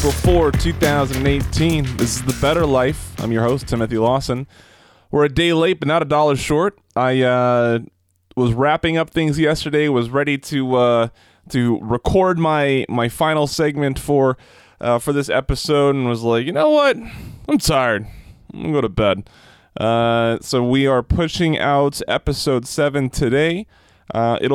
April 4, 2018. This is The Better Life. I'm your host, Timothy Lawson. We're a day late, but not a dollar short. I was wrapping up things yesterday, was ready to record my final segment for this episode, and was like, you know what? I'm tired. I'm going to go to bed. So we are pushing out episode 7 today. It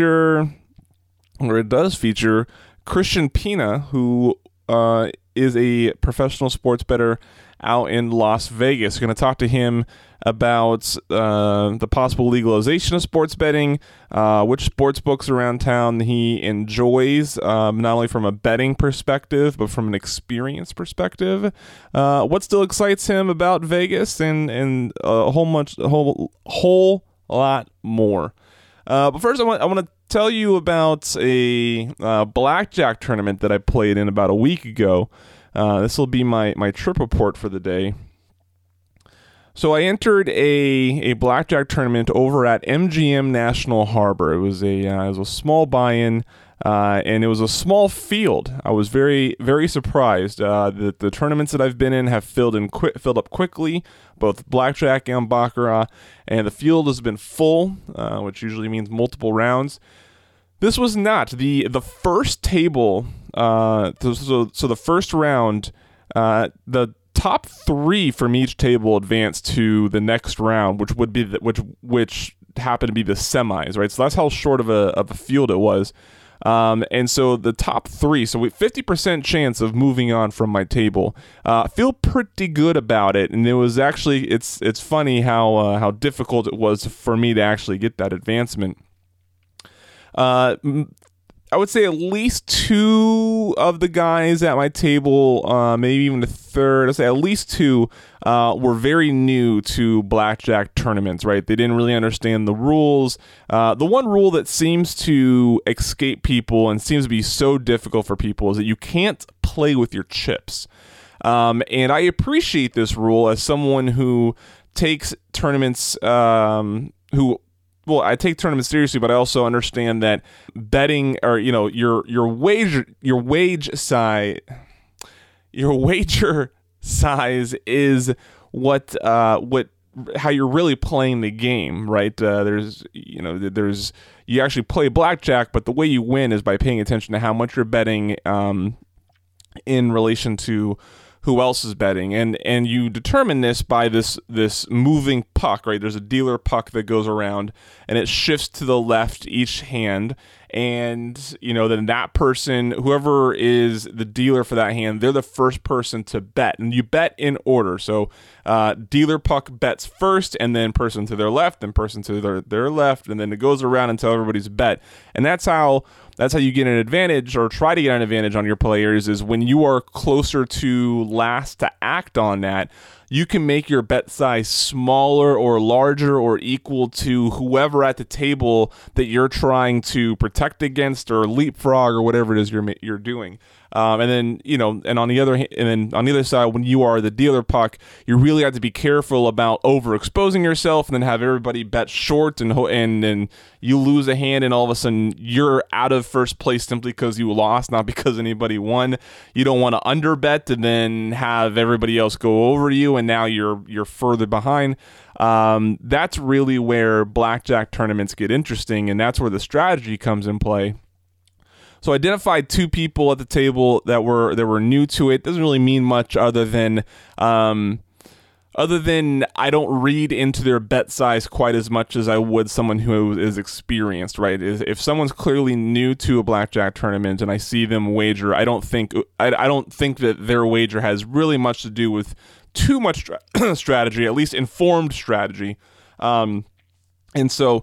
does feature Christian Pina, who is a professional sports bettor out in Las Vegas. We're going to talk to him about the possible legalization of sports betting, which sports books around town he enjoys, not only from a betting perspective, but from an experience perspective. What still excites him about Vegas, and a whole lot more. But first, I want to tell you about a blackjack tournament that I played in about a week ago. This will be my trip report for the day. So I entered a blackjack tournament over at MGM National Harbor. It was a small buy-in, and it was a small field. I was very, very surprised that the tournaments that I've been in have filled up quickly, both blackjack and baccarat, and the field has been full, which usually means multiple rounds. This was not the first table. So the first round, the top 3 from each table advanced to the next round, which would be which happened to be the semis, right? So that's how short of a field it was. And so the top 3, so 50% chance of moving on from my table. Feel pretty good about it, and it was actually it's funny how difficult it was for me to actually get that advancement. I would say at least 2 of the guys at my table, maybe even the third, I'd say at least 2 were very new to blackjack tournaments, right? They didn't really understand the rules. The one rule that seems to escape people and seems to be so difficult for people is that you can't play with your chips. And I appreciate this rule as someone who takes tournaments, I take tournaments seriously, but I also understand that betting, or your wager size is how you're really playing the game, right? You actually play blackjack, but the way you win is by paying attention to how much you're betting in relation to who else is betting, and you determine this by this moving puck, right? There's a dealer puck that goes around, and it shifts to the left each hand, and then that person, whoever is the dealer for that hand, they're the first person to bet, and you bet in order. So dealer puck bets first, and then person to their left, then person to their left, and then it goes around until everybody's bet, and that's how you get an advantage, or try to get an advantage on your players, is when you are closer to last to act on that, you can make your bet size smaller or larger or equal to whoever at the table that you're trying to protect against or leapfrog or whatever it is you're doing. And then on the other side, when you are the dealer puck, you really have to be careful about overexposing yourself, and then have everybody bet short, and then you lose a hand, and all of a sudden you're out of first place simply because you lost, not because anybody won. You don't want to underbet and then have everybody else go over you, and now you're further behind. That's really where blackjack tournaments get interesting, and that's where the strategy comes in play. So I identified 2 people at the table that were new to it. Doesn't really mean much other than I don't read into their bet size quite as much as I would someone who is experienced, right? If someone's clearly new to a blackjack tournament and I see them wager, I don't think that their wager has really much to do with too much strategy, at least informed strategy. And so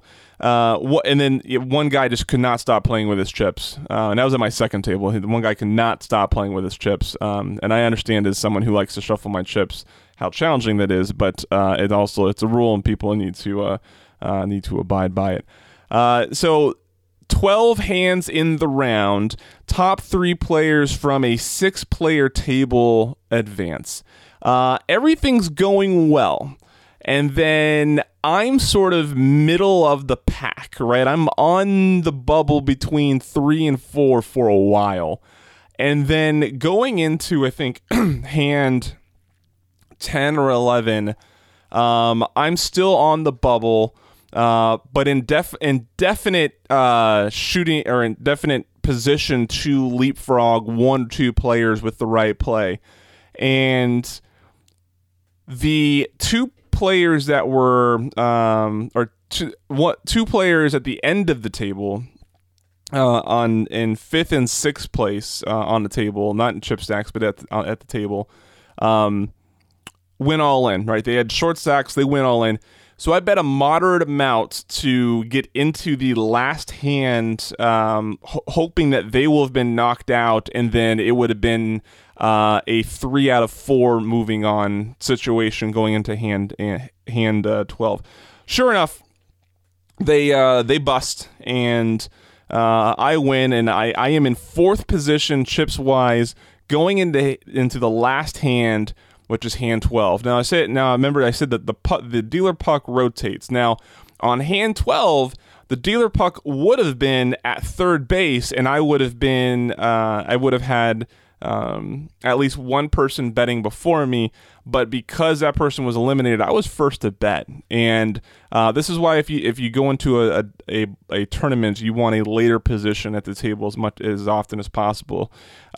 one guy just could not stop playing with his chips, and that was at my second table. One guy could not stop playing with his chips, and I understand as someone who likes to shuffle my chips how challenging that is, but it's a rule, and people need to abide by it. So 12 hands in the round, top 3 players from a 6-player table advance. Everything's going well. And then I'm sort of middle of the pack, right? I'm on the bubble between 3 and 4 for a while. And then going into, I think, hand 10 or 11, I'm still on the bubble, but in definite shooting or in definite position to leapfrog 1 or 2 players with the right play. And the 2 players that were, two players at the end of the table, in 5th and 6th place on the table, not in chip stacks, but at the table, went all in, right? They had short stacks, they went all in. So I bet a moderate amount to get into the last hand, hoping that they will have been knocked out, and then it would have been a 3 out of 4 moving on situation going into hand 12. Sure enough, they bust, and I win, and I am in 4th position chips wise going into the last hand, which is hand 12. Now remember I said that the dealer puck rotates. Now on hand 12, the dealer puck would have been at third base, and I would have had at least one person betting before me, but because that person was eliminated, I was first to bet. And this is why if you go into a tournament, you want a later position at the table as often as possible.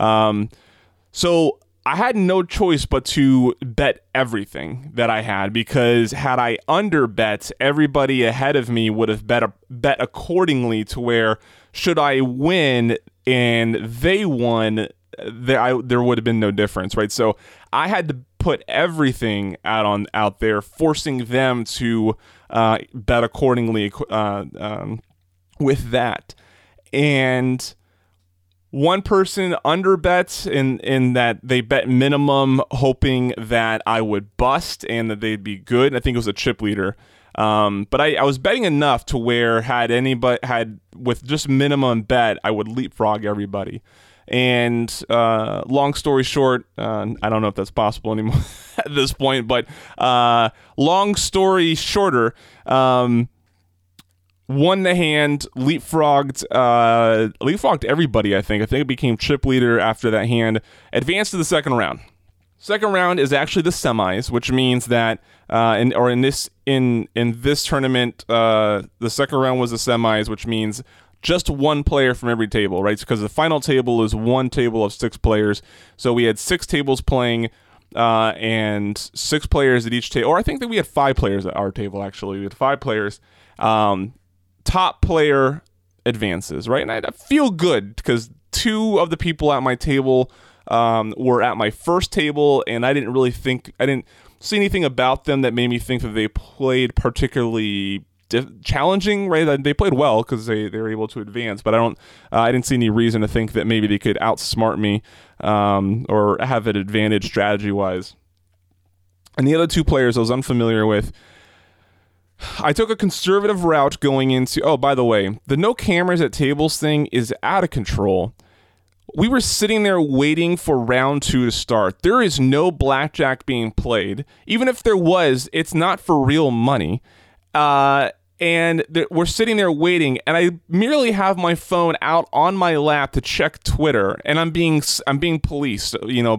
So I had no choice but to bet everything that I had, because had I under bet, everybody ahead of me would have bet accordingly, to where should I win and they won, there would have been no difference, right? So I had to put everything out there, forcing them to bet accordingly with that. And one person under bets in that they bet minimum, hoping that I would bust and that they'd be good. I think it was a chip leader. But I was betting enough to where had with just minimum bet, I would leapfrog everybody. And long story short, I don't know if that's possible anymore at this point, but long story shorter, won the hand, leapfrogged everybody. I think it became chip leader after that hand. Advanced to the second round. Second round is actually the semis, which means that in this tournament, the second round was the semis, which means just one player from every table, right? Because the final table is one table of 6 players. So we had 6 tables playing, and 6 players at each table. Or I think that we had 5 players at our table, actually. We had 5 players. Top player advances, right? And I feel good because 2 of the people at my table were at my first table, and I didn't see anything about them that made me think that they played particularly challenging, right? They played well because they were able to advance, but I didn't see any reason to think that maybe they could outsmart me or have an advantage strategy wise. And the other 2 players I was unfamiliar with, I took a conservative route going into. Oh, by the way, the no cameras at tables thing is out of control. We were sitting there waiting for round 2 to start. There is no blackjack being played. Even if there was, it's not for real money. And we're sitting there waiting, and I merely have my phone out on my lap to check Twitter, and I'm being policed,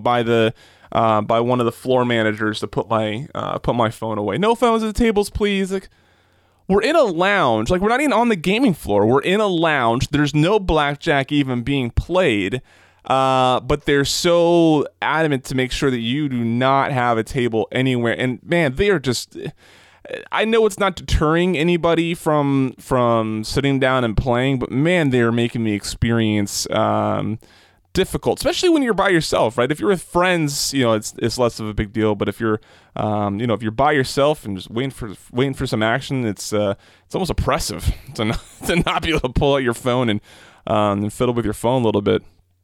by one of the floor managers to put my phone away. No phones at the tables, please. Like, we're in a lounge. Like, we're not even on the gaming floor. We're in a lounge. There's no blackjack even being played. But they're so adamant to make sure that you do not have a table anywhere. And man, they are just. I know it's not deterring anybody from sitting down and playing, but man, they're making the experience difficult, especially when you're by yourself, right? If you're with friends, it's less of a big deal. But if you're, if you're by yourself and just waiting for some action, it's almost oppressive to not be able to pull out your phone and fiddle with your phone a little bit.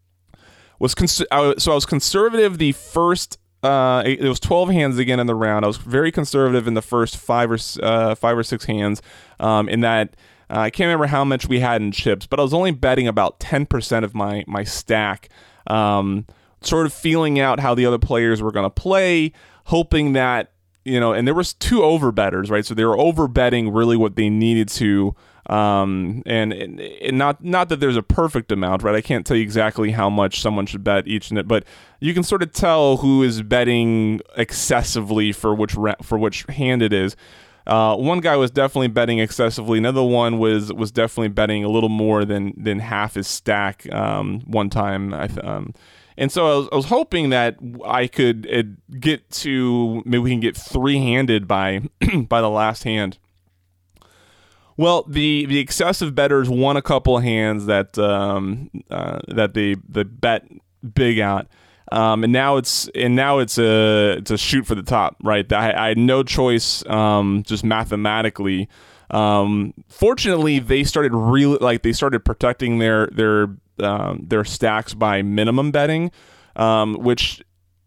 So I was conservative the first. It was 12 hands again in the round. I was very conservative in the first 5 or 6 hands. In that, I can't remember how much we had in chips, but I was only betting about 10% of my stack. Sort of feeling out how the other players were going to play, hoping that and there was two over bettors, right? So they were over betting really what they needed to, and not that there's a perfect amount, right? I can't tell you exactly how much someone should bet each, but you can sort of tell who is betting excessively for which hand it is. One guy was definitely betting excessively. Another one was definitely betting a little more than half his stack one time. And so I was hoping that I could get to, maybe we can get three-handed by by the last hand. Well, the excessive bettors won a couple of hands that they bet big out. And now it's a shoot for the top, right? I had no choice, just mathematically. Fortunately, they started protecting their stacks by minimum betting, which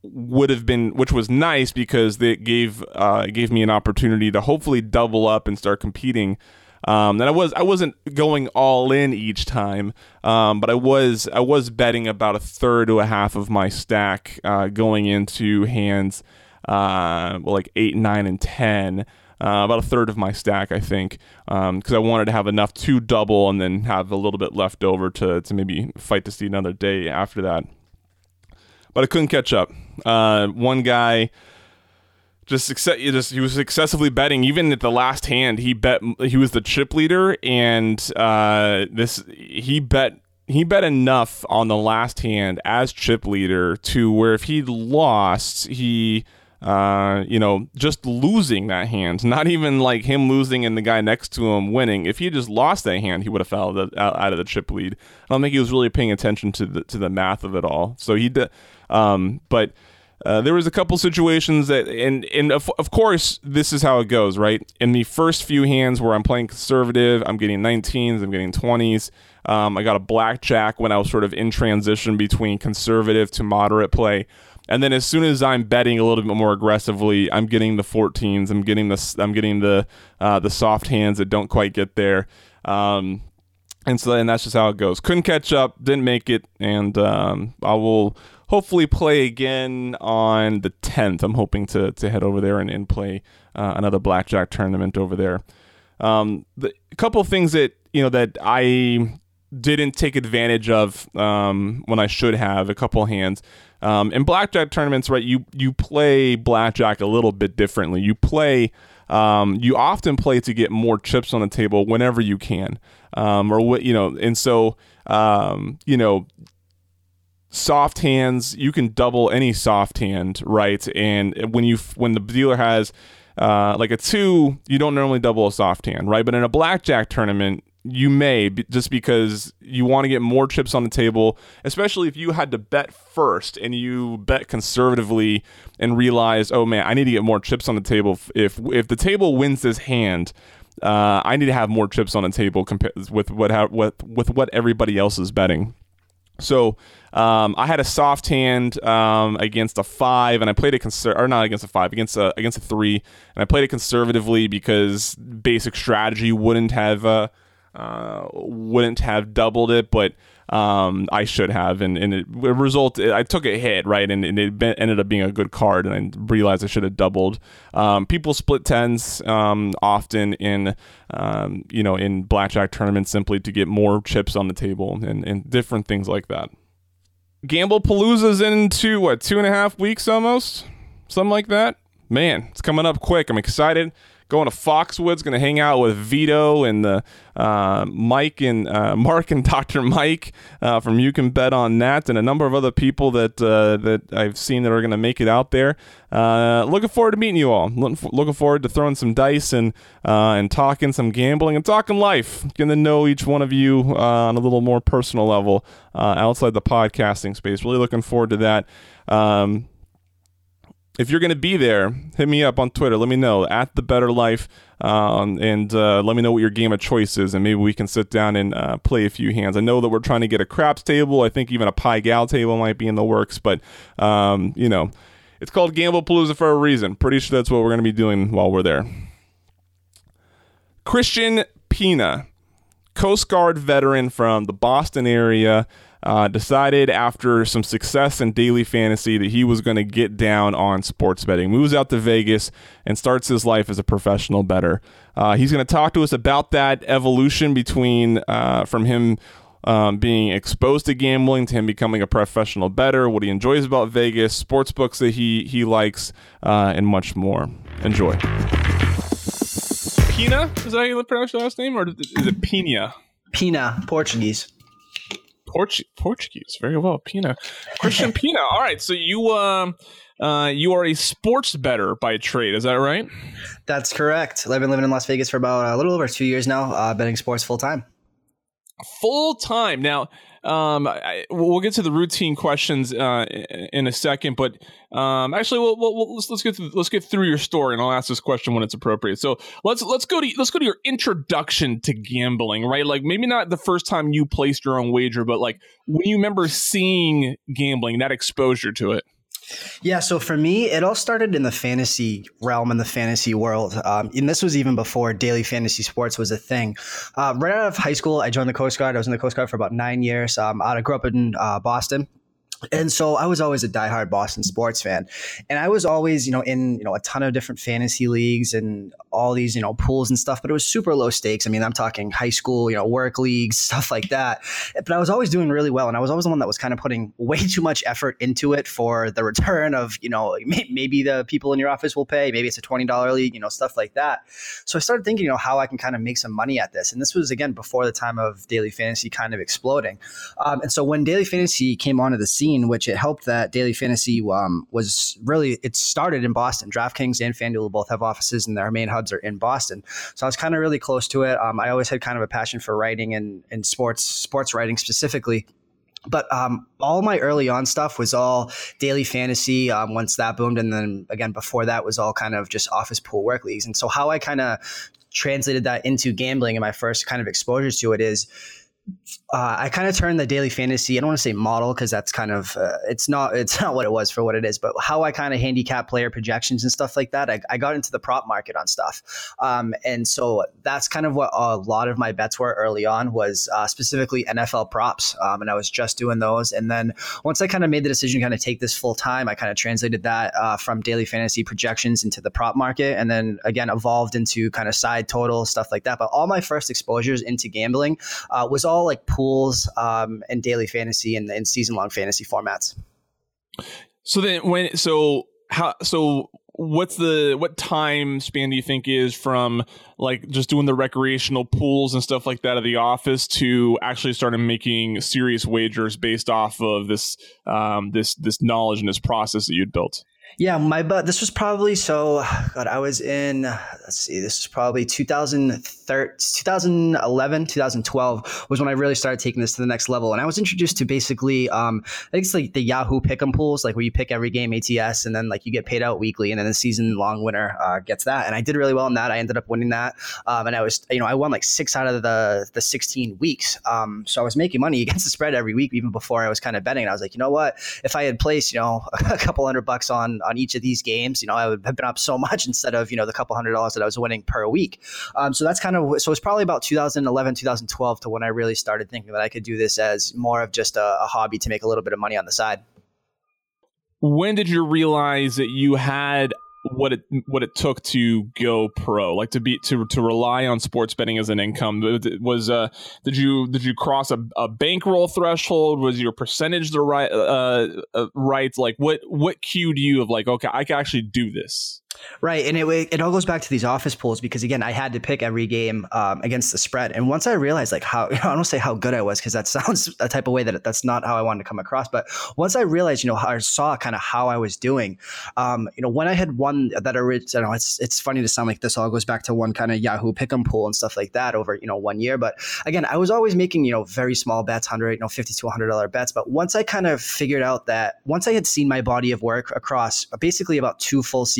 was nice because it gave me an opportunity to hopefully double up and start competing. And I wasn't going all in each time, but I was betting about a third to a half of my stack going into hands like 8, 9, and 10. About a third of my stack, I think, because I wanted to have enough to double and then have a little bit left over to maybe fight to see another day after that. But I couldn't catch up. One guy he was excessively betting. Even at the last hand, he was the chip leader, and he bet enough on the last hand as chip leader to where if he lost, he just losing that hand, not even like him losing and the guy next to him winning. If he just lost that hand, he would have fell out of the chip lead. I don't think he was really paying attention to the math of it all. So he did, but there was a couple situations that, and of course, this is how it goes, right? In the first few hands where I'm playing conservative, I'm getting 19s, I'm getting 20s. I got a blackjack when I was sort of in transition between conservative to moderate play. And then as soon as I'm betting a little bit more aggressively, I'm getting the 14s. I'm getting the soft hands that don't quite get there. And that's just how it goes. Couldn't catch up, didn't make it, and I will hopefully play again on the 10th. I'm hoping to head over there and play another blackjack tournament over there. A couple of things that I didn't take advantage of when I should have, a couple of hands. In blackjack tournaments, right, you play blackjack a little bit differently. You often play to get more chips on the table whenever you can, and so soft hands, you can double any soft hand, right? And when the dealer has like a 2, you don't normally double a soft hand, right? But in a blackjack tournament, you may, just because you want to get more chips on the table, especially if you had to bet first and you bet conservatively and realize, oh man, I need to get more chips on the table. If the table wins this hand, I need to have more chips on the table with what everybody else is betting. So I had a soft hand against a 5, and I played it not against a 5, against a 3, and I played it conservatively because basic strategy wouldn't have doubled it, but I should have, and I took a hit, right, and it ended up being a good card, and I realized I should have doubled. People split 10s often in blackjack tournaments simply to get more chips on the table and different things like that. Gamblepalooza's into 2.5 weeks almost, something like that. Man, it's coming up quick. I'm excited. Going to Foxwoods, going to hang out with Vito and Mike and Mark and Dr. Mike from You Can Bet on That, and a number of other people that I've seen that are going to make it out there. Looking forward to meeting you all. Looking forward to throwing some dice and talking some gambling and talking life. Getting to know each one of you on a little more personal level outside the podcasting space. Really looking forward to that. If you're going to be there, hit me up on Twitter. Let me know, @TheBetterLife, and let me know what your game of choice is, and maybe we can sit down and play a few hands. I know that we're trying to get a craps table. I think even a Pai Gow table might be in the works, but, it's called Gamblepalooza for a reason. Pretty sure that's what we're going to be doing while we're there. Christian Pina, Coast Guard veteran from the Boston area. decided after some success in daily fantasy that he was going to get down on sports betting, moves out to Vegas, and starts his life as a professional bettor. He's going to talk to us about that evolution between from him being exposed to gambling to him becoming a professional bettor, what he enjoys about Vegas, sports books that he likes, and much more. Enjoy. Pina? Is that how you pronounce your last name, or is it Pina? Pina, Portuguese. Portuguese, very well. Pina, Christian Pina. All right, so you are a sports bettor by trade, is that right? That's correct. I've been living in Las Vegas for about a little over 2 years now, betting sports full time. Full time. Now, we'll get to the routine questions in a second, but actually, let's get through your story, and I'll ask this question when it's appropriate. So let's go to your introduction to gambling, right? Like maybe not the first time you placed your own wager, but like when you remember seeing gambling, that exposure to it. Yeah, so for me, it all started in the fantasy realm, in the fantasy world. And this was even before daily fantasy sports was a thing. Right out of high school, I joined the Coast Guard. I was in the Coast Guard for about 9 years. I grew up in Boston. And so I was always a diehard Boston sports fan. And I was always, in, a ton of different fantasy leagues and all these, pools and stuff, but it was super low stakes. I mean, I'm talking high school, work leagues, stuff like that. But I was always doing really well. And I was always the one that was kind of putting way too much effort into it for the return of, maybe the people in your office will pay, maybe it's a $20 league, stuff like that. So I started thinking, how I can kind of make some money at this. And this was, again, before the time of daily fantasy kind of exploding. And so when daily fantasy came onto the scene, which it helped that daily fantasy it started in Boston. DraftKings and FanDuel both have offices and their main hubs are in Boston. So I was kind of really close to it. I always had kind of a passion for writing and sports writing specifically. But all my early on stuff was all daily fantasy once that boomed. And then again, before that was all kind of just office pool work leagues. And so how I kind of translated that into gambling and my first kind of exposures to it is I kind of turned the daily fantasy, I don't want to say model because that's kind of, it's not what it was for what it is, but how I kind of handicap player projections and stuff like that. I got into the prop market on stuff. And so that's kind of what a lot of my bets were early on was specifically NFL props. And I was just doing those. And then once I kind of made the decision to kind of take this full time, I kind of translated that from daily fantasy projections into the prop market. And then again, evolved into kind of side total stuff like that. But all my first exposures into gambling was all like pools and daily fantasy and season-long fantasy formats. So then what time span do you think is from like just doing the recreational pools and stuff like that at the office to actually starting making serious wagers based off of this knowledge and this process that you'd built? Yeah, this was probably I was in, this was probably 2011, 2012 was when I really started taking this to the next level. And I was introduced to basically, I think it's like the Yahoo Pick'em pools, like where you pick every game ATS and then like you get paid out weekly and then the season long winner gets that. And I did really well in that. I ended up winning that. And I was, I won like 6 out of the 16 weeks. So I was making money against the spread every week, even before I was kind of betting. And I was like, you know what, if I had placed, a couple $100 on each of these games, I would have been up so much instead of, the couple $100 that I was winning per week. So that's kind of, so it's probably about 2011, 2012 to when I really started thinking that I could do this as more of just a hobby to make a little bit of money on the side. When did you realize that you had what it took to go pro, like to rely on sports betting as an income? Was did you cross a bankroll threshold? Was your percentage the right? Like what cued you of like, okay, I can actually do this? Right. And it all goes back to these office pools because, again, I had to pick every game against the spread. And once I realized like how, I don't say how good I was because that sounds a type of way that's not how I wanted to come across. But once I realized, how I saw kind of how I was doing, when I had won that, it's funny to sound like this all goes back to one kind of Yahoo Pick'em pool and stuff like that over, 1 year. But again, I was always making, very small bets, $100, $50 to $100 bets. But once I kind of figured out that once I had seen my body of work across basically about 2 full seasons,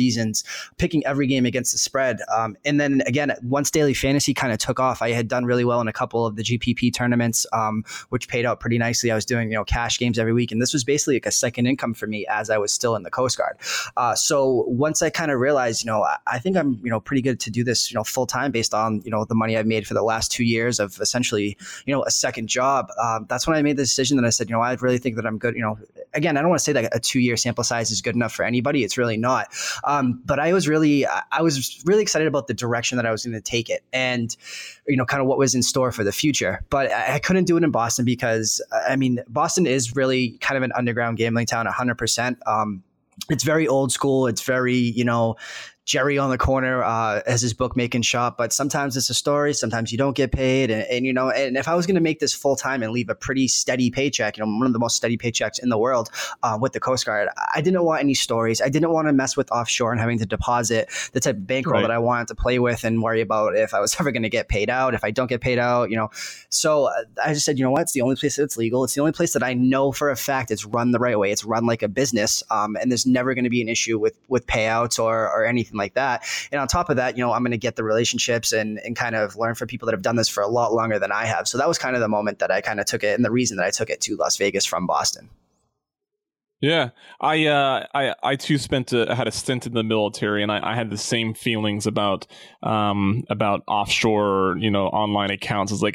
picking every game against the spread. And then again, once daily fantasy kind of took off, I had done really well in a couple of the GPP tournaments, which paid out pretty nicely. I was doing, cash games every week. And this was basically like a second income for me as I was still in the Coast Guard. So once I kind of realized, I think I'm, pretty good to do this, full time based on, the money I've made for the last 2 years of essentially, a second job. That's when I made the decision that I said, I really think that I'm good. Again, I don't want to say that a 2-year sample size is good enough for anybody. It's really not. But I was really excited about the direction that I was going to take it and, kind of what was in store for the future. But I couldn't do it in Boston because, Boston is really kind of an underground gambling town, 100%. It's very old school. It's very, Jerry on the corner has his bookmaking shop, but sometimes it's a story. Sometimes you don't get paid. And if I was going to make this full time and leave a pretty steady paycheck, one of the most steady paychecks in the world with the Coast Guard, I didn't want any stories. I didn't want to mess with offshore and having to deposit the type of bankroll that I wanted to play with and worry about if I was ever going to get paid out, if I don't get paid out, So I just said, what? It's the only place that's legal. It's the only place that I know for a fact it's run the right way. It's run like a business. And there's never going to be an issue with payouts or anything like that. And on top of that, I'm going to get the relationships and kind of learn from people that have done this for a lot longer than I have. So that was kind of the moment that I kind of took it and the reason that I took it to Las Vegas from Boston. Yeah, I too had a stint in the military, and I had the same feelings about offshore, online accounts. It's like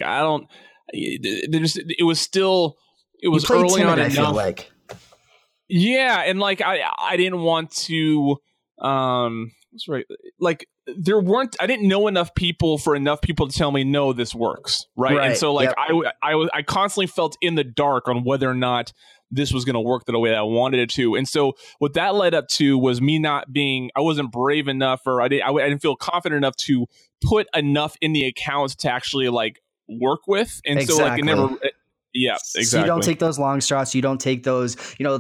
it was early on enough. I feel like. Yeah, and I didn't want to. That's right. I didn't know enough people to tell me, no, this works. Right. And so I constantly felt in the dark on whether or not this was going to work the way that I wanted it to. And so what that led up to was me I wasn't brave enough, or I didn't feel confident enough to put enough in the accounts to actually work with. And exactly. So it never. Yeah, exactly. So you don't take those long shots. You don't take those,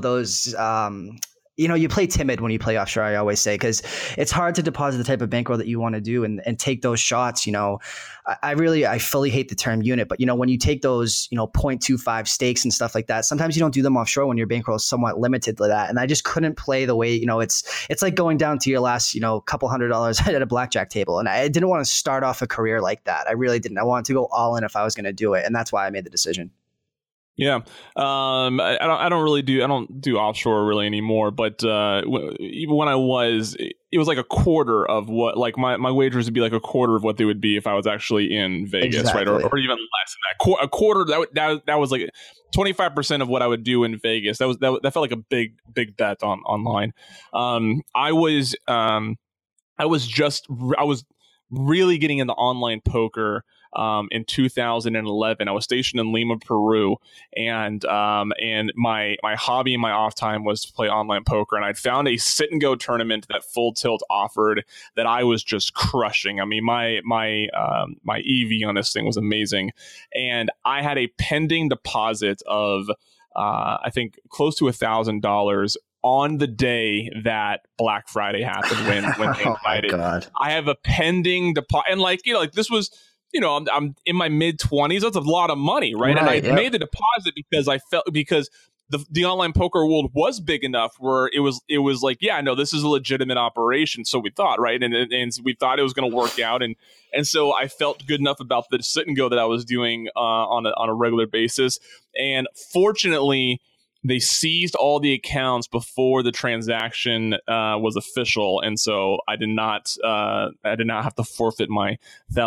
you play timid when you play offshore, I always say, because it's hard to deposit the type of bankroll that you want to do and take those shots. I fully hate the term unit, but when you take those, 0.25 stakes and stuff like that, sometimes you don't do them offshore when your bankroll is somewhat limited to that. And I just couldn't play the way, it's like going down to your last, couple $100 at a blackjack table. And I didn't want to start off a career like that. I really didn't. I wanted to go all in if I was going to do it. And that's why I made the decision. Yeah, I don't do offshore really anymore. But even when I was, it was like a quarter of what, my wagers would be like a quarter of what they would be if I was actually in Vegas, exactly. right? Or even less than that. A quarter that was like 25% of what I would do in Vegas. That felt like a big bet online. I was really getting into online poker. In 2011, I was stationed in Lima, Peru, and my hobby in my off time was to play online poker. And I'd found a sit and go tournament that Full Tilt offered that I was just crushing. I mean, my EV on this thing was amazing, and I had a pending deposit of I think close to $1,000 on the day that Black Friday happened when they invited. Oh my God. I have a pending deposit, and this was. I'm in my mid 20s. That's a lot of money, right? And I made the deposit because the online poker world was big enough where it was like, yeah, no, this is a legitimate operation. So we thought, right, and we thought it was going to work out, and so I felt good enough about the sit and go that I was doing on a regular basis, and fortunately, they seized all the accounts before the transaction was official, and so I did not have to forfeit my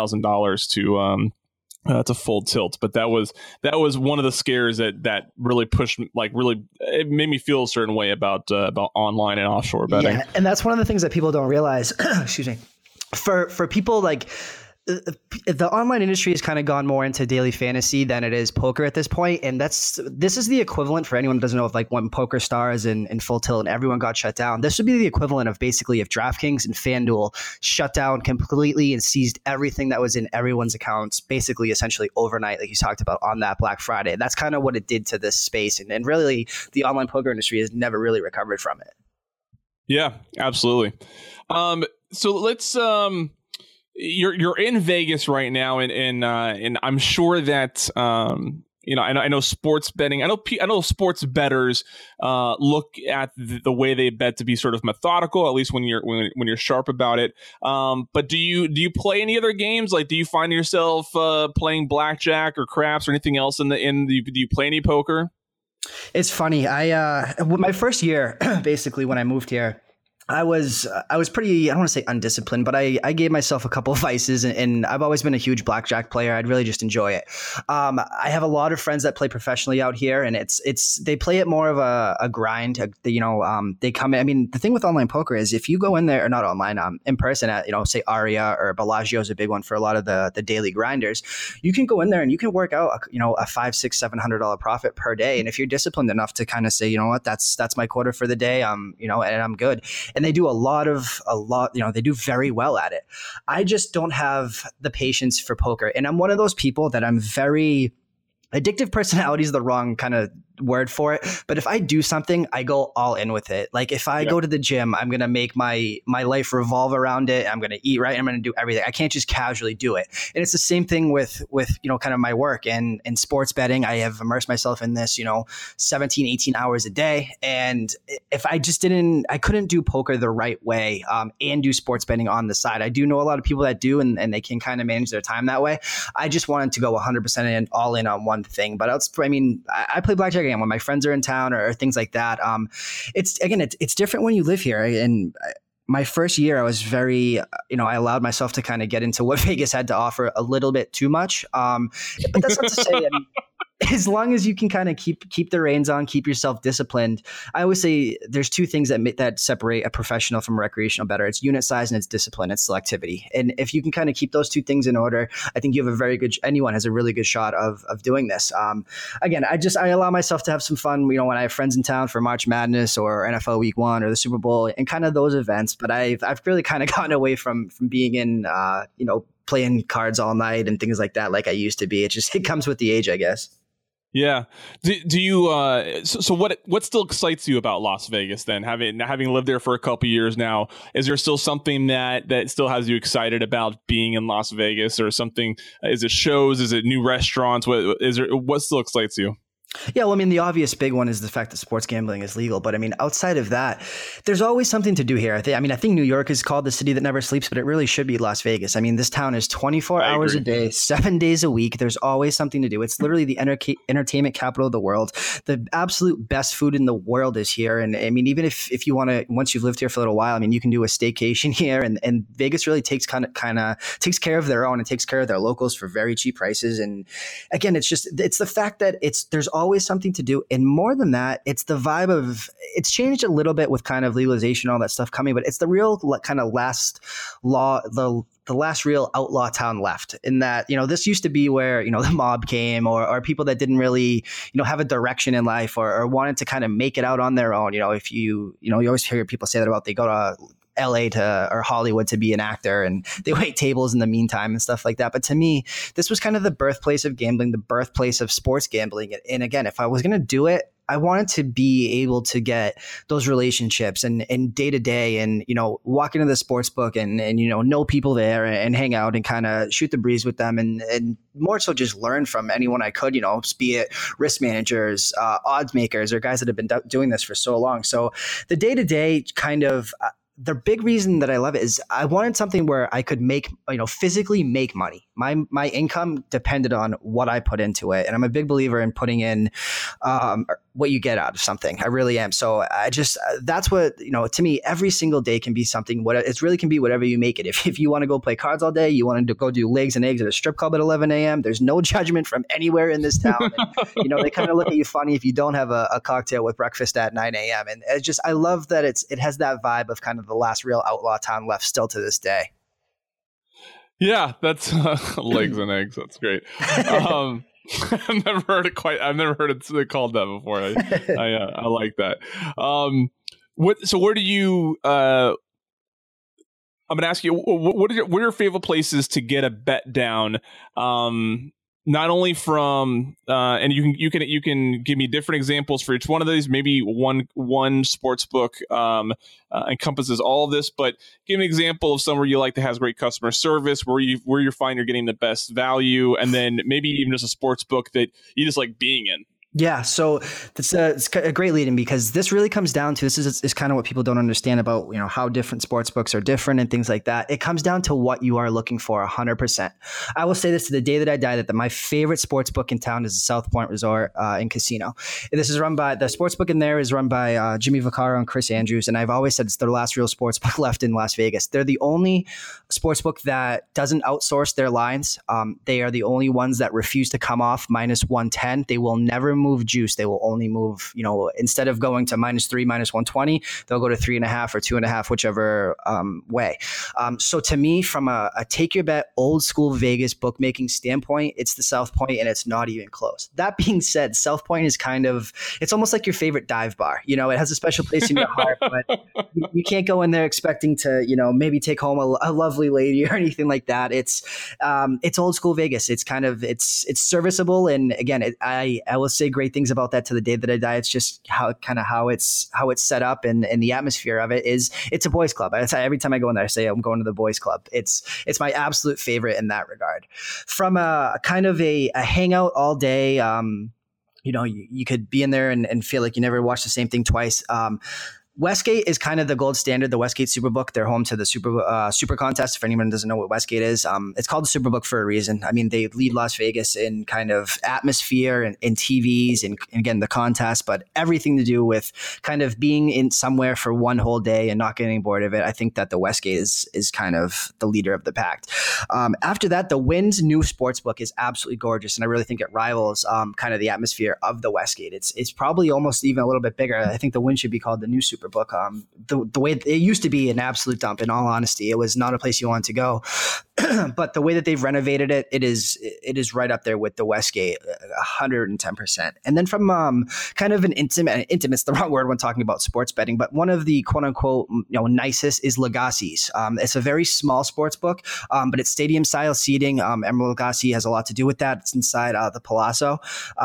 $1,000 to Full Tilt. But that was one of the scares that really pushed, it made me feel a certain way about online and offshore betting. Yeah, and that's one of the things that people don't realize. Excuse me. For people the online industry has kind of gone more into daily fantasy than it is poker at this point. And this is the equivalent for anyone who doesn't know of when Poker Stars and Full Tilt and everyone got shut down. This would be the equivalent of basically if DraftKings and FanDuel shut down completely and seized everything that was in everyone's accounts, basically essentially overnight, like you talked about on that Black Friday. And that's kind of what it did to this space. And really the online poker industry has never really recovered from it. Yeah, absolutely. So let's, you're in Vegas right now, and I'm sure that I know sports betting. I know sports bettors look at the way they bet to be sort of methodical, at least when you're sharp about it. But do you play any other games? Like, do you find yourself playing blackjack or craps or anything else do you play any poker? It's funny. My first year, basically, when I moved here, I was pretty, I don't want to say undisciplined, but I gave myself a couple of vices, and I've always been a huge blackjack player. I'd really just enjoy it. I have a lot of friends that play professionally out here, and they play it more of a grind. They come in. I mean, the thing with online poker is if you go in there, or not online, in person at, say Aria or Bellagio is a big one for a lot of the daily grinders. You can go in there and you can work out, a $500, $600, $700 profit per day. And if you're disciplined enough to kind of say, you know what, that's my quota for the day, and I'm good. And they do a lot, they do very well at it. I just don't have the patience for poker. And I'm one of those people that I'm very addictive personality is the wrong kind of word for it. But if I do something, I go all in with it. Like if I go to the gym, I'm going to make my life revolve around it. I'm going to eat right. I'm going to do everything. I can't just casually do it. And it's the same thing with kind of my work and sports betting. I have immersed myself in this, 17, 18 hours a day. And if I just I couldn't do poker the right way and do sports betting on the side. I do know a lot of people that do, and they can kind of manage their time that way. I just wanted to go 100% all in on one thing. But I play blackjack again when my friends are in town or things like that. It's different when you live here. And my first year, I was very, I allowed myself to kind of get into what Vegas had to offer a little bit too much. But that's not to say, as long as you can kind of keep the reins on, keep yourself disciplined. I always say there's two things that separate a professional from a recreational bettor. It's unit size and it's discipline, it's selectivity. And if you can kind of keep those two things in order, I think you have anyone has a really good shot of doing this. Again, I allow myself to have some fun, when I have friends in town for March Madness or NFL Week 1 or the Super Bowl and kind of those events. But I've really kind of gotten away from being in, playing cards all night and things like that like I used to be. It comes with the age, I guess. Yeah. Do you so what still excites you about Las Vegas then? Having lived there for a couple years now, is there still something that still has you excited about being in Las Vegas, or something? Is it shows? Is it new restaurants? What still excites you? Yeah, well, the obvious big one is the fact that sports gambling is legal. But outside of that, there's always something to do here. I think New York is called the city that never sleeps, but it really should be Las Vegas. This town is 24 hours a day, 7 days a week. There's always something to do. It's literally the entertainment capital of the world. The absolute best food in the world is here. And even if you want to, once you've lived here for a little while, you can do a staycation here. And Vegas really takes kind of takes care of their own and takes care of their locals for very cheap prices. And again, it's the fact that there's always something to do. And more than that, it's the vibe of, it's changed a little bit with kind of legalization, all that stuff coming, but it's the real kind of last law, the last real outlaw town left, in that, this used to be where, the mob came, or people that didn't really, have a direction in life, or wanted to kind of make it out on their own. If you always hear people say that about, they go to LA or Hollywood to be an actor, and they wait tables in the meantime and stuff like that. But to me, this was kind of the birthplace of gambling, the birthplace of sports gambling. And again, if I was going to do it, I wanted to be able to get those relationships and day to day, and, walk into the sports book and know people there and hang out and kind of shoot the breeze with them, and more so just learn from anyone I could, be it risk managers, odds makers, or guys that have been doing this for so long. So the day to day kind of, the big reason that I love it is I wanted something where I could physically make money. My income depended on what I put into it. And I'm a big believer in putting in what you get out of something. I really am. So that's what, to me, every single day can be something. It really can be whatever you make it. If you want to go play cards all day, you want to go do legs and eggs at a strip club at 11 a.m., there's no judgment from anywhere in this town. And, they kind of look at you funny if you don't have a cocktail with breakfast at 9 a.m. And I love that it has that vibe of kind of the last real outlaw town left still to this day. Yeah, that's legs and eggs. That's great. I've never heard it called that before. I like that. So where do you? I'm going to ask you, what are your favorite places to get a bet down? not only from and you can give me different examples for each one of these. Maybe one sports book encompasses all of this, but give me an example of somewhere you like that has great customer service, where you find you're getting the best value, and then maybe even just a sports book that you just like being in. Yeah, so it's a great lead in, because this really comes down to, this is kind of what people don't understand about, how different sports books are different and things like that. It comes down to what you are looking for 100%. I will say this to the day that I die, that my favorite sports book in town is the South Point Resort and Casino. This is run by, the sports book in there is run by Jimmy Vaccaro and Chris Andrews. And I've always said it's their last real sports book left in Las Vegas. They're the only sports book that doesn't outsource their lines. They are the only ones that refuse to come off minus 110. They will never move juice. They will only move, instead of going to -3, -120, they'll go to 3.5 or 2.5, whichever way. So to me, from a take your bet, old school Vegas bookmaking standpoint, it's the South Point, and it's not even close. That being said, South Point is it's almost like your favorite dive bar. It has a special place in your heart, but you can't go in there expecting to, maybe take home a lovely lady or anything like that. It's old school Vegas. It's it's serviceable. And again, I will say great things about that to the day that I die. It's just how it's set up, and the atmosphere of it is, it's a boys club. Every time I go in there, I say I'm going to the boys club. It's my absolute favorite in that regard. From a kind of a hangout all day, you could be in there and feel like you never watched the same thing twice. Westgate is kind of the gold standard, the Westgate Superbook. They're home to the Super Contest. If anyone doesn't know what Westgate is, it's called the Superbook for a reason. I mean, they lead Las Vegas in kind of atmosphere and TVs and again, the contest, but everything to do with kind of being in somewhere for one whole day and not getting bored of it. I think that the Westgate is kind of the leader of the pack. After that, the Wynn's new sportsbook is absolutely gorgeous, and I really think it rivals kind of the atmosphere of the Westgate. It's probably almost even a little bit bigger. I think the Wynn should be called the new Superbook. The way it used to be an absolute dump, in all honesty, it was not a place you wanted to go. But the way that they've renovated it, it is right up there with the Westgate, 110%. And then from kind of an intimate's the wrong word when talking about sports betting, but one of the quote unquote nicest is Lagasse's. It's a very small sports book, but it's stadium style seating. Emerald Lagasse has a lot to do with that. It's inside the Palazzo.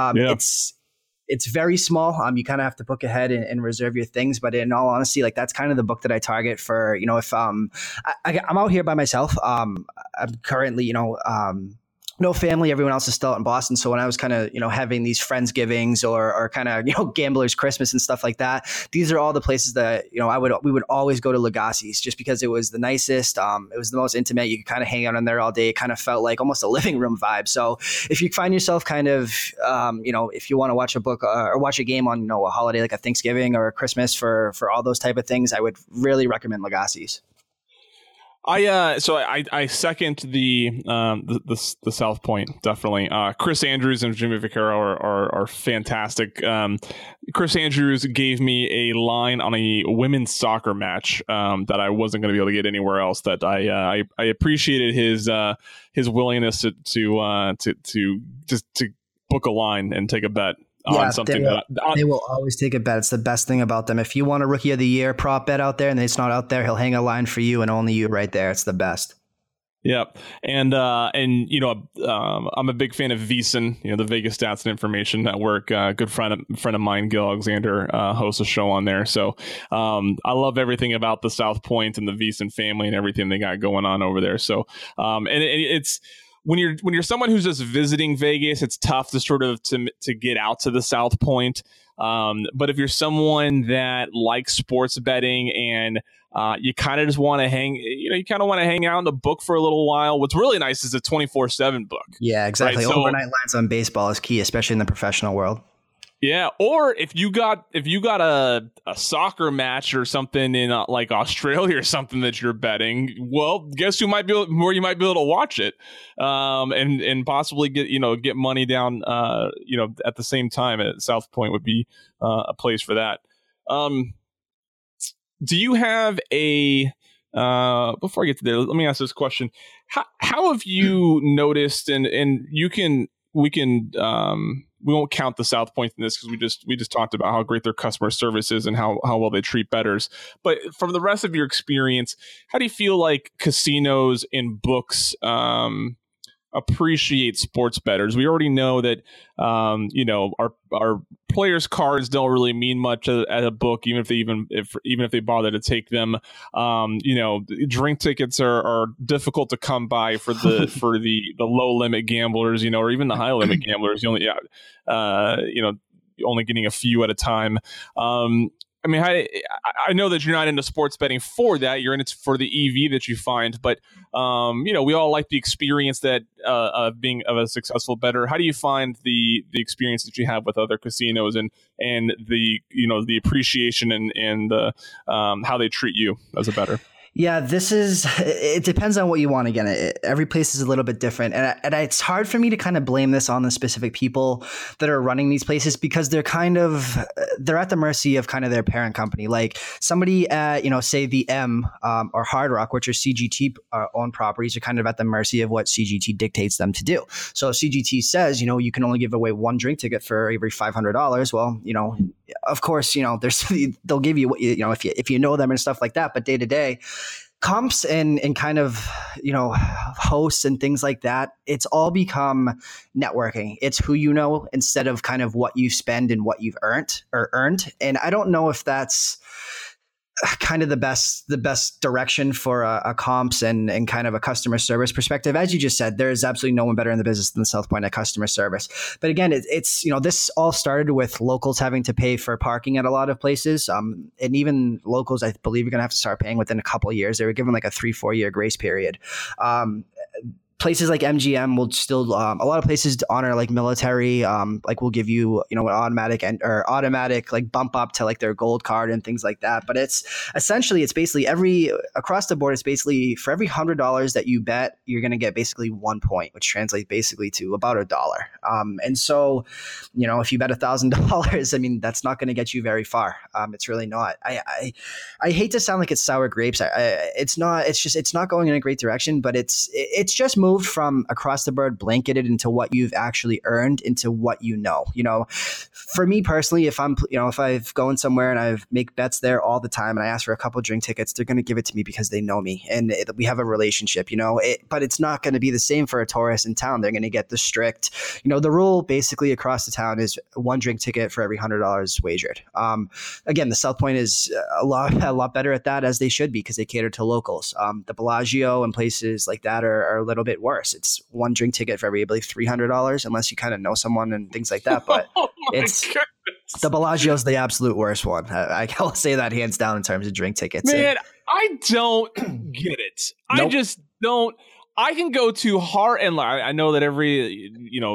It's very small. You kind of have to book ahead and reserve your things. But in all honesty, like, that's kind of the book that I target for, if I'm out here by myself. I'm currently, no family. Everyone else is still out in Boston. So when I was kind of, having these Friendsgivings or kind of, Gamblers Christmas and stuff like that, these are all the places that, we would always go to Lagasse's, just because it was the nicest. It was the most intimate. You could kind of hang out in there all day. It kind of felt like almost a living room vibe. So if you find yourself kind of, if you want to watch a book or watch a game on, a holiday like a Thanksgiving or a Christmas for all those type of things, I would really recommend Lagasse's. I second the South Point, definitely. Chris Andrews and Jimmy Vaccaro are fantastic. Chris Andrews gave me a line on a women's soccer match that I wasn't going to be able to get anywhere else. That I appreciated his willingness to book a line and take a bet. On something they will always take a bet. It's the best thing about them. If you want a Rookie of the Year prop bet out there and it's not out there, he'll hang a line for you and only you right there. It's the best. Yep. And I'm a big fan of VSiN, the Vegas Stats and Information Network. Good friend of mine, Gil Alexander, hosts a show on there. So I love everything about the South Point and the VSiN family and everything they got going on over there. So it's when you're someone who's just visiting Vegas, it's tough to sort of to get out to the South Point. But if you're someone that likes sports betting and you kind of just want to hang out in the book for a little while, what's really nice is a 24/7 book. Yeah, exactly. Right? Overnight lines on baseball is key, especially in the professional world. Yeah, or if you got a soccer match or something in like Australia or something that you're betting, well, guess where you might be able to watch it, and possibly get money down, at the same time. At South Point would be a place for that. Do you have a before I get to there? Let me ask this question: How have you noticed? And we won't count the South Point in this because we just talked about how great their customer service is and how well they treat bettors. But from the rest of your experience, how do you feel like casinos and books appreciate sports bettors. We already know that our players' cards don't really mean much at a book, even if they bother to take them. Drink tickets are difficult to come by for the low limit gamblers, or even the high limit gamblers. Only getting a few at a time. I know that you're not into sports betting for that. You're in it for the EV that you find, but we all like the experience that of being of a successful bettor. How do you find the experience that you have with other casinos and the appreciation and the how they treat you as a bettor? Yeah, it depends on what you want. Again, every place is a little bit different. And it's hard for me to kind of blame this on the specific people that are running these places, because they're at the mercy of kind of their parent company. Like somebody at, say the M or Hard Rock, which are CGT owned properties, are kind of at the mercy of what CGT dictates them to do. So CGT says, you can only give away one drink ticket for every $500. Well, of course, they'll give you, if you know them and stuff like that. But day to day, comps and kind of, hosts and things like that, it's all become networking. It's who you know instead of kind of what you spend and what you've earned. And I don't know if that's kind of the best direction for a comps and kind of a customer service perspective. As you just said, there is absolutely no one better in the business than South Point at customer service. But again, it's this all started with locals having to pay for parking at a lot of places. And even locals, I believe, are going to have to start paying within a couple of years. They were given like a 3-4 year grace period. Places like MGM will still, a lot of places honor like military, like will give you, an automatic like bump up to like their gold card and things like that. But it's basically across the board, it's basically for every $100 that you bet, you're going to get basically 1 point, which translates basically to about $1. And so, if you bet $1,000, that's not going to get you very far. It's really not. I hate to sound like it's sour grapes. It's not. It's not going in a great direction, but it's just moved from across the board blanketed into what you've actually earned into what for me personally, if I've gone somewhere and I make bets there all the time and I ask for a couple of drink tickets, they're going to give it to me because they know me and we have a relationship, but it's not going to be the same for a tourist in town. They're going to get the strict, the rule basically across the town is one drink ticket for every $100 wagered. Again, the South Point is a lot better at that, as they should be, because they cater to locals. The Bellagio and places like that are a little bit worse. It's one drink ticket for every, I believe, $300, unless you kind of know someone and things like that. But the Bellagio's the absolute worst one. I will say that hands down in terms of drink tickets. Man, I don't get it. Nope. I just don't. I can go to hard and I know that every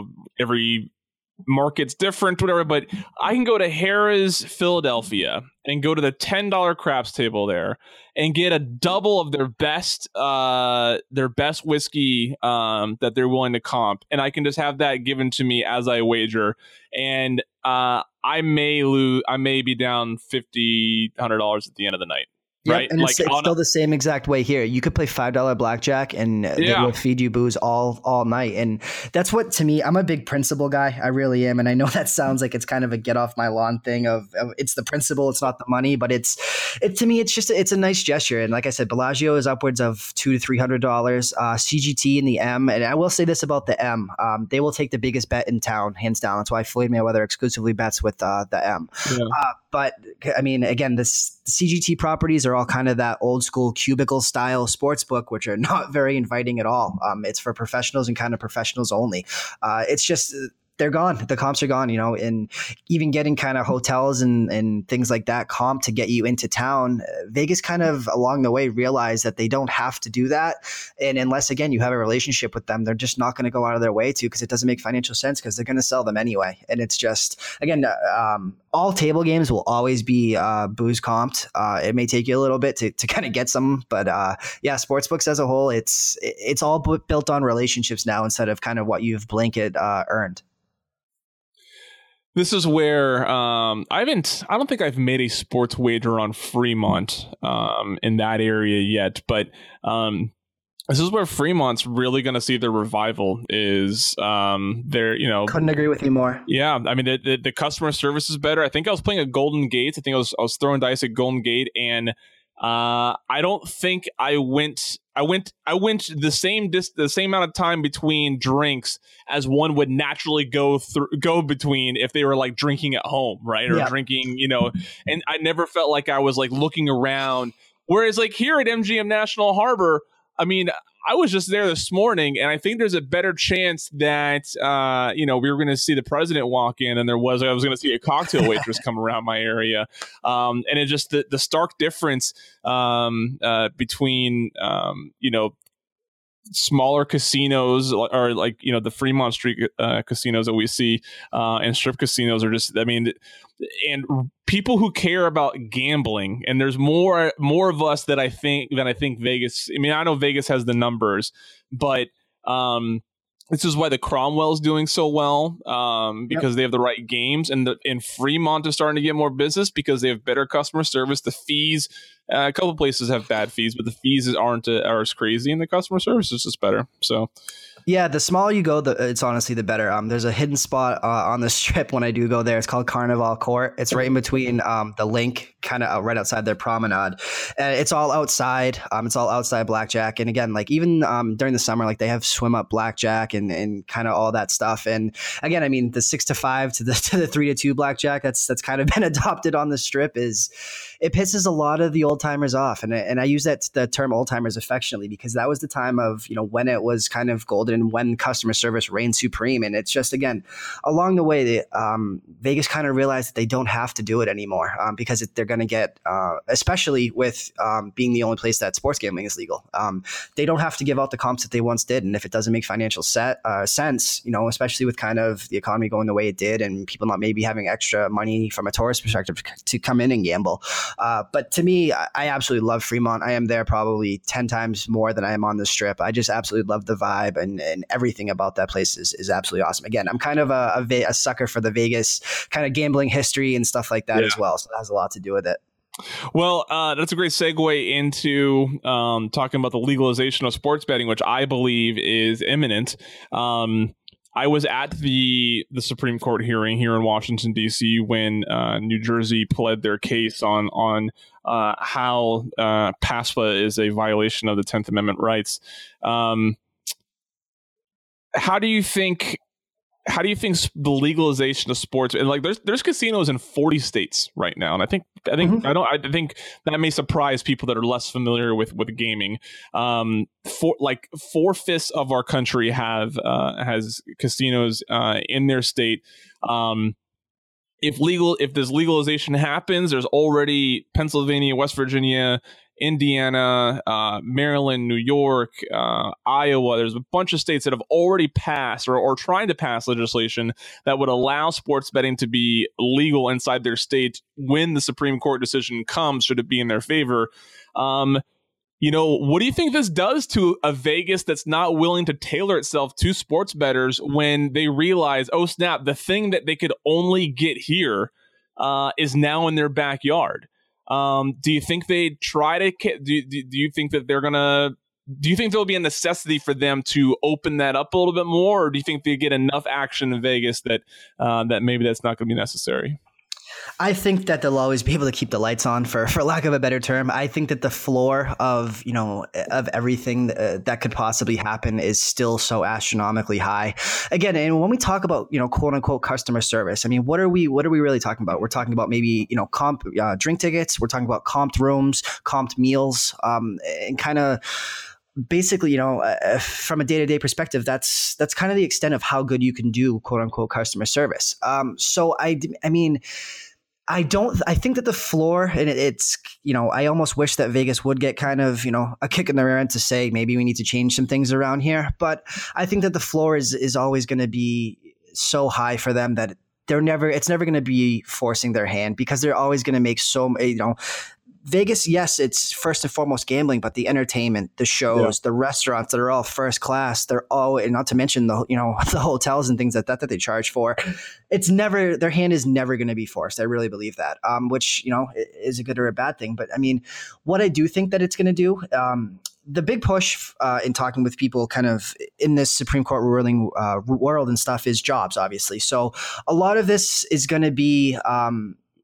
market's different, whatever, but I can go to Harrah's Philadelphia and go to the $10 craps table there and get a double of their best whiskey that they're willing to comp, and I can just have that given to me as I wager, and I may be down $100 at the end of the night. Yep, right? And it's still the same exact way here. You could play $5 blackjack and they will feed you booze all night. And that's what, to me, I'm a big principle guy. I really am. And I know that sounds like it's kind of a get off my lawn thing of it's the principle, it's not the money, but to me, it's a nice gesture. And like I said, Bellagio is upwards of $200 to $300. CGT and the M, and I will say this about the M, they will take the biggest bet in town, hands down. That's why Floyd Mayweather exclusively bets with the M. Yeah. But I mean, again, the CGT properties are all kind of that old school cubicle style sports book, which are not very inviting at all. It's for professionals and kind of professionals only. It's just they're gone. The comps are gone, and even getting kind of hotels and things like that comp to get you into town. Vegas kind of along the way realized that they don't have to do that. And unless, again, you have a relationship with them, they're just not going to go out of their way to, because it doesn't make financial sense, because they're going to sell them anyway. And it's just, again, all table games will always be booze comped. It may take you a little bit to kind of get some, but sports books as a whole, it's all built on relationships now instead of kind of what you've blanket earned. This is where I don't think I've made a sports wager on Fremont in that area yet, but this is where Fremont's really going to see their revival. Is they're couldn't agree with you more. Yeah, I mean the customer service is better. I think I was playing at Golden Gate. I think I was throwing dice at Golden Gate, and I don't think I went the same amount of time between drinks as one would naturally go between if they were like drinking at home, right? Or Yeah. drinking, and I never felt like I was like looking around. Whereas like here at MGM National Harbor, I mean, I was just there this morning, and I think there's a better chance that we were going to see the president walk in, and I was going to see a cocktail waitress come around my area, and it's just the stark difference between smaller casinos or like the Fremont Street casinos that we see and strip casinos are just, I mean, and people who care about gambling, and there's more of us than I think Vegas. I mean, I know Vegas has the numbers, but this is why the Cromwell is doing so well, because they have the right games, and Fremont is starting to get more business because they have better customer service. The fees, a couple of places have bad fees, but the fees aren't as crazy, and the customer service is just better. So. Yeah, the smaller you go, it's honestly the better. There's a hidden spot on the strip when I do go there. It's called Carnival Court. It's right in between the Link, kind of right outside their promenade. And it's all outside. It's all outside blackjack. And again, like even during the summer, like they have swim up blackjack and kind of all that stuff. And again, I mean, the 6 to 5 to the 3 to 2 blackjack that's kind of been adopted on the strip it pisses a lot of the old timers off. And I use the term old timers affectionately because that was the time of when it was kind of golden and when customer service reigned supreme. And it's just, again, along the way, Vegas kind of realized that they don't have to do it anymore because they're going to get, especially with being the only place that sports gambling is legal. They don't have to give out the comps that they once did. And if it doesn't make financial sense, especially with kind of the economy going the way it did and people not maybe having extra money from a tourist perspective to come in and gamble. But to me, I absolutely love Fremont. I am there probably 10 times more than I am on the strip. I just absolutely love the vibe and everything about that place is absolutely awesome. Again, I'm kind of a sucker for the Vegas kind of gambling history and stuff like that as well. So that has a lot to do with it. Well, that's a great segue into talking about the legalization of sports betting, which I believe is imminent. I was at the Supreme Court hearing here in Washington, D.C. when New Jersey pled their case on how PASPA is a violation of the 10th Amendment rights. How do you think the legalization of sports, and like there's casinos in 40 states right now, and I think that may surprise people that are less familiar with gaming. 4/5 of our country has casinos in their state. If this legalization happens, there's already Pennsylvania, West Virginia, Indiana, Maryland, New York, Iowa. There's a bunch of states that have already passed or trying to pass legislation that would allow sports betting to be legal inside their state when the Supreme Court decision comes, should it be in their favor. What do you think this does to a Vegas that's not willing to tailor itself to sports bettors when they realize, oh snap, the thing that they could only get here is now in their backyard? Do you think they try to? Do you think that they're gonna? Do you think there'll be a necessity for them to open that up a little bit more, or do you think they get enough action in Vegas that maybe that's not going to be necessary? I think that they'll always be able to keep the lights on, for lack of a better term. I think that the floor of everything that could possibly happen is still so astronomically high. Again, and when we talk about quote unquote customer service, I mean, what are we really talking about? We're talking about maybe comp drink tickets. We're talking about comped rooms, comped meals, and kind of. Basically, from a day-to-day perspective, that's kind of the extent of how good you can do quote unquote customer service. So I mean, I think that the floor, and it's, I almost wish that Vegas would get kind of, a kick in the rear end to say, maybe we need to change some things around here. But I think that the floor is always going to be so high for them that it's never going to be forcing their hand, because they're always going to make Vegas, yes, it's first and foremost gambling, but the entertainment, the shows, the restaurants that are all first class, they're all, and not to mention the the hotels and things like that they charge for. Their hand is never going to be forced. I really believe that, which is a good or a bad thing. But I mean, what I do think that it's going to do, the big push in talking with people kind of in this Supreme Court ruling world and stuff is jobs, obviously. So a lot of this is going to be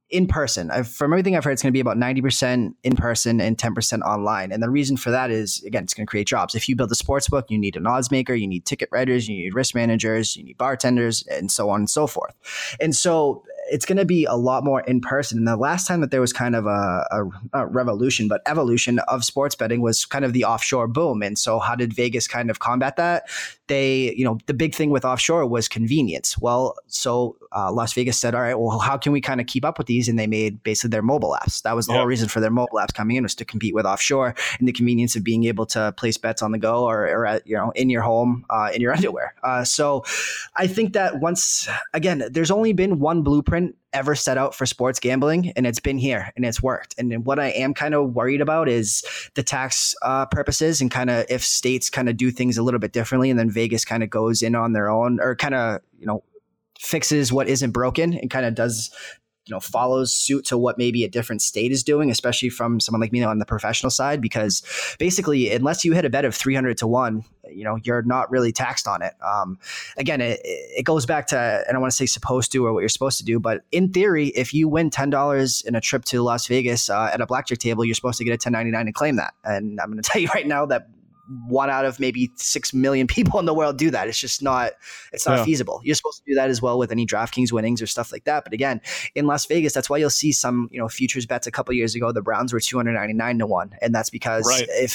in person. From everything I've heard, it's going to be about 90% in person and 10% online. And the reason for that is, again, it's going to create jobs. If you build a sports book, you need an odds maker, you need ticket writers, you need risk managers, you need bartenders, and so on and so forth. And so it's going to be a lot more in person. And the last time that there was kind of a revolution, but evolution of sports betting was kind of the offshore boom. And so how did Vegas kind of combat that? They, the big thing with offshore was convenience. Well, so Las Vegas said, all right, well, how can we kind of keep up with these? And they made basically their mobile apps. That was the whole reason for their mobile apps coming in, was to compete with offshore, and the convenience of being able to place bets on the go or at, in your home, in your underwear. So I think that once again, there's only been one blueprint ever set out for sports gambling, and it's been here and it's worked. And what I am kind of worried about is the tax purposes, and kind of if states kind of do things a little bit differently, and then Vegas kind of goes in on their own, or kind of, fixes what isn't broken and kind of does, follows suit to what maybe a different state is doing, especially from someone like me on the professional side, because basically, unless you hit a bet of 300 to 1, you're not really taxed on it. Again, it goes back to, I don't want to say supposed to or what you're supposed to do, but in theory, if you win $10 in a trip to Las Vegas at a blackjack table, you're supposed to get a 1099 and claim that. And I'm going to tell you right now that 1 out of maybe 6 million people in the world do that. It's just not, feasible. You're supposed to do that as well with any DraftKings winnings or stuff like that. But again, in Las Vegas, that's why you'll see some, futures bets a couple of years ago, the Browns were 299 to 1. And that's because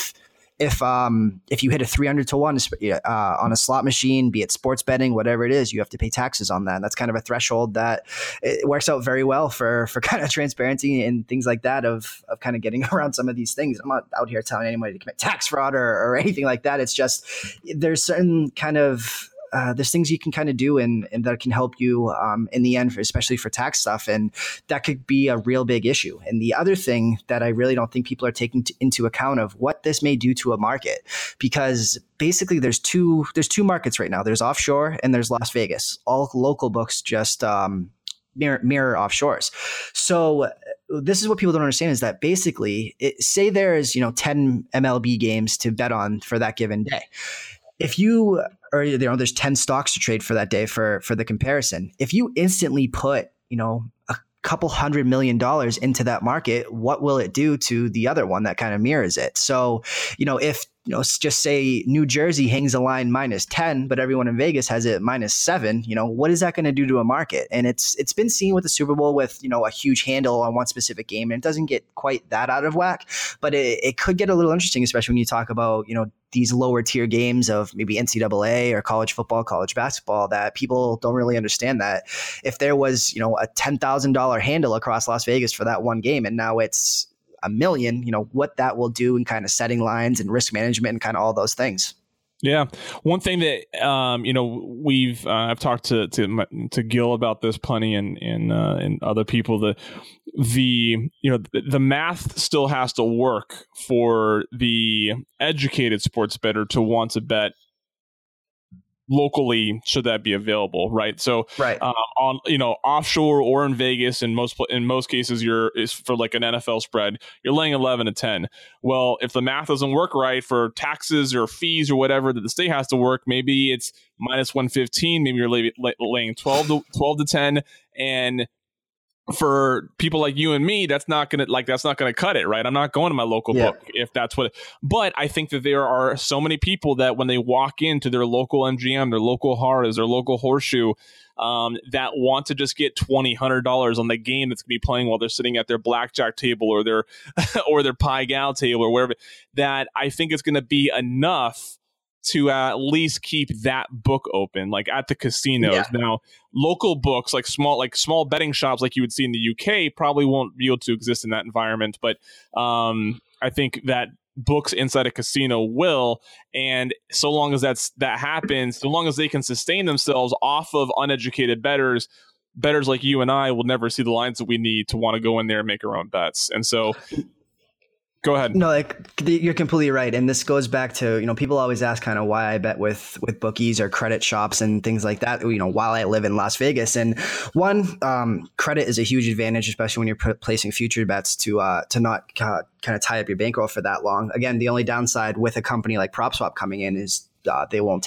if you hit a 300 to 1 on a slot machine, be it sports betting, whatever it is, you have to pay taxes on that. And that's kind of a threshold that it works out very well for kind of transparency and things like that of kind of getting around some of these things. I'm not out here telling anybody to commit tax fraud or anything like that. It's just there's certain kind of there's things you can kind of do and that can help you in the end, especially for tax stuff. And that could be a real big issue. And the other thing that I really don't think people are taking into account of what this may do to a market, because basically there's two markets right now. There's offshore and there's Las Vegas. All local books just mirror offshores. So this is what people don't understand, is that basically say there's 10 MLB games to bet on for that given day. If you, or there's 10 stocks to trade for that day for the comparison. If you instantly put, a couple $100 million into that market, what will it do to the other one that kind of mirrors it? So, if, just say New Jersey hangs a line -10, but everyone in Vegas has it -7, what is that going to do to a market? And it's been seen with the Super Bowl with, a huge handle on one specific game, and it doesn't get quite that out of whack, but it could get a little interesting, especially when you talk about, these lower tier games of maybe NCAA or college football, college basketball, that people don't really understand that if there was, a $10,000 handle across Las Vegas for that one game, and now it's $1 million, what that will do in kind of setting lines and risk management and kind of all those things. Yeah. One thing that, we've, I've talked to Gil about this plenty and other people, the math still has to work for the educated sports bettor to want to bet locally, should that be available, right? So, on offshore or in Vegas, in most cases, is for like an NFL spread, you're laying 11 to 10. Well, if the math doesn't work right for taxes or fees or whatever that the state has to work, maybe it's -115, maybe you're laying 12 to 10, and for people like you and me, that's not gonna cut it, right? I'm not going to my local book if that's what. But I think that there are so many people that when they walk into their local MGM, their local Harrah's, their local Horseshoe, that want to just get $100 on the game that's going to be playing while they're sitting at their blackjack table or their or their Pai Gow table or wherever, that I think it's going to be enough to at least keep that book open, like at the casinos. Yeah. Now, local books, like small betting shops, like you would see in the UK, probably won't be able to exist in that environment. But I think that books inside a casino will, and so long as that happens, so long as they can sustain themselves off of uneducated bettors like you and I will never see the lines that we need to want to go in there and make our own bets. And so. Go ahead. No, you're completely right. And this goes back to, people always ask kind of why I bet with bookies or credit shops and things like that, while I live in Las Vegas. And one, credit is a huge advantage, especially when you're placing future bets to not kind of tie up your bankroll for that long. Again, the only downside with a company like PropSwap coming in is they won't take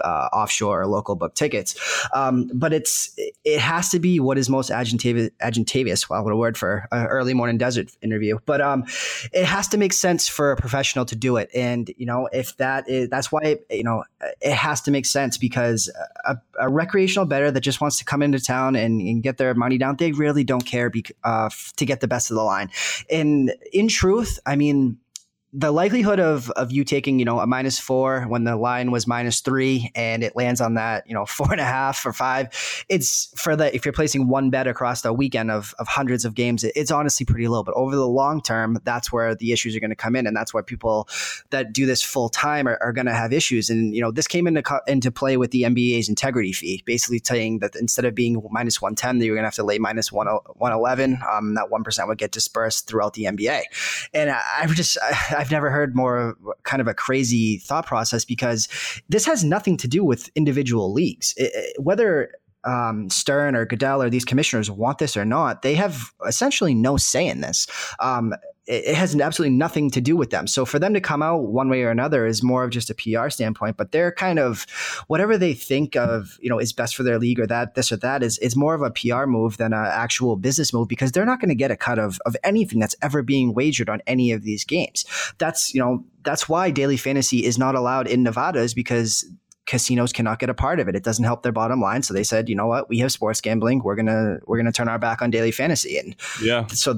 offshore or local book tickets. But it has to be what is most advantageous. Wow, what a word for an early morning desert interview. But it has to make sense for a professional to do it. And, if that's why, it has to make sense, because a recreational bettor that just wants to come into town and get their money down, they really don't care to get the best of the line. And in truth, I mean, the likelihood of you taking, a -4 when the line was -3 and it lands on that, 4.5 or 5, it's if you're placing one bet across the weekend of hundreds of games, it's honestly pretty low. But over the long term, that's where the issues are going to come in. And that's why people that do this full time are going to have issues. And, this came into play with the NBA's integrity fee, basically saying that instead of being -110, that you're going to have to lay -111. That 1% would get dispersed throughout the NBA. And I've never heard more kind of a crazy thought process, because this has nothing to do with individual leagues. Whether Stern or Goodell or these commissioners want this or not, they have essentially no say in this. It has absolutely nothing to do with them. So for them to come out one way or another is more of just a PR standpoint, but they're kind of whatever they think of, is best for their league, or this or that is more of a PR move than an actual business move, because they're not going to get a cut of anything that's ever being wagered on any of these games. That's why daily fantasy is not allowed in Nevada, is because casinos cannot get a part of it. It doesn't help their bottom line. So they said, you know what, we have sports gambling. We're gonna turn our back on daily fantasy. And so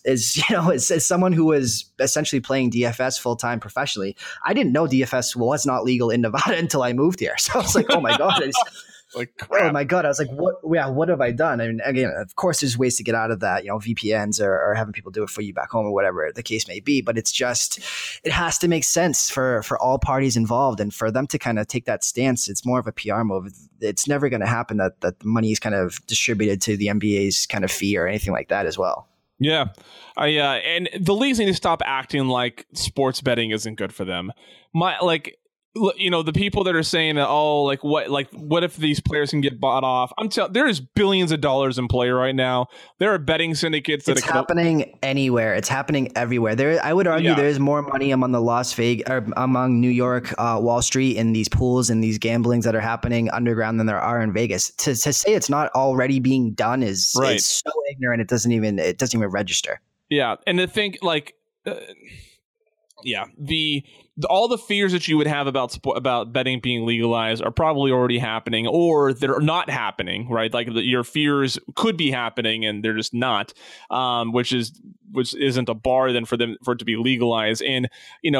as someone who was essentially playing DFS full time professionally, I didn't know DFS was not legal in Nevada until I moved here. So I was like, oh my god. Like, crap. Oh my god! I was like, "What? Yeah, what have I done?" I mean, again, of course, there's ways to get out of that, VPNs or having people do it for you back home or whatever the case may be. But it has to make sense for all parties involved, and for them to kind of take that stance. It's more of a PR move. It's never going to happen that the money is kind of distributed to the NBA's kind of fee or anything like that as well. Yeah, and the leagues need to stop acting like sports betting isn't good for them. The people that are saying that, what if these players can get bought off? There is billions of dollars in play right now. There are betting syndicates that it's happening anywhere. It's happening everywhere. I would argue there is more money among among New York, Wall Street, in these pools and these gamblings that are happening underground than there are in Vegas. To say it's not already being done is it's so ignorant. It doesn't even register. Yeah, and to think all the fears that you would have about betting being legalized are probably already happening, or they're not happening, right? Like your fears could be happening and they're just not, which isn't a bar then for it to be legalized. And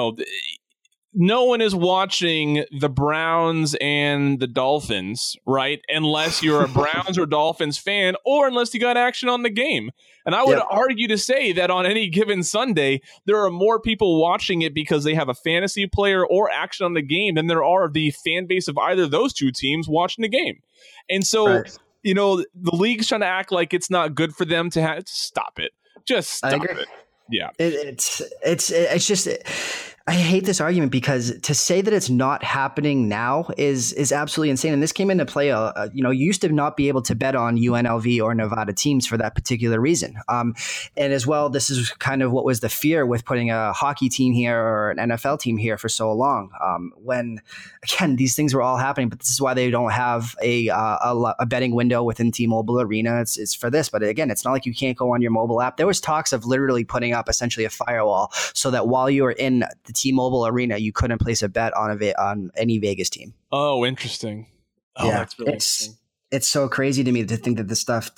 no one is watching the Browns and the Dolphins, right? Unless you're a Browns or Dolphins fan, or unless you got action on the game. And I would argue to say that on any given Sunday, there are more people watching it because they have a fantasy player or action on the game than there are the fan base of either of those two teams watching the game. And so, the league's trying to act like it's not good for them to stop it. Just stop it. Yeah. It's just I hate this argument, because to say that it's not happening now is absolutely insane. And this came into play. You used to not be able to bet on UNLV or Nevada teams for that particular reason. And as well, this is kind of what was the fear with putting a hockey team here or an NFL team here for so long. When again, these things were all happening, but this is why they don't have a betting window within T-Mobile Arena. It's for this, but again, it's not like you can't go on your mobile app. There was talks of literally putting up essentially a firewall so that while you were in the T-Mobile Arena, you couldn't place a bet on any Vegas team. Oh, interesting. Oh, yeah, that's really interesting. It's so crazy to me to think that this stuff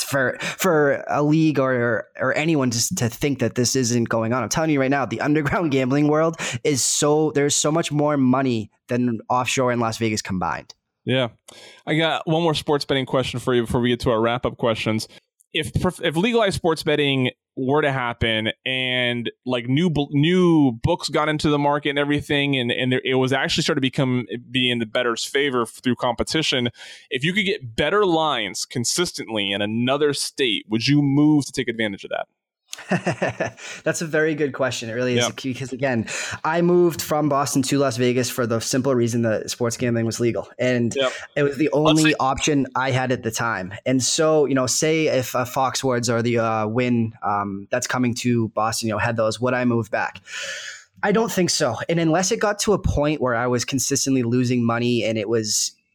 for a league or anyone just to think that this isn't going on. I'm telling you right now, the underground gambling world there's so much more money than offshore and Las Vegas combined. Yeah. I got one more sports betting question for you before we get to our wrap up questions. If legalized sports betting were to happen and like new books got into the market and everything, and it was actually started to be in the bettor's favor through competition, if you could get better lines consistently in another state, would you move to take advantage of that? That's a very good question. It really is, because again, I moved from Boston to Las Vegas for the simple reason that sports gambling was legal, and it was the only option I had at the time. And so, say if Foxwoods or the Wynn that's coming to Boston, had those, would I move back? I don't think so. And unless it got to a point where I was consistently losing money and it was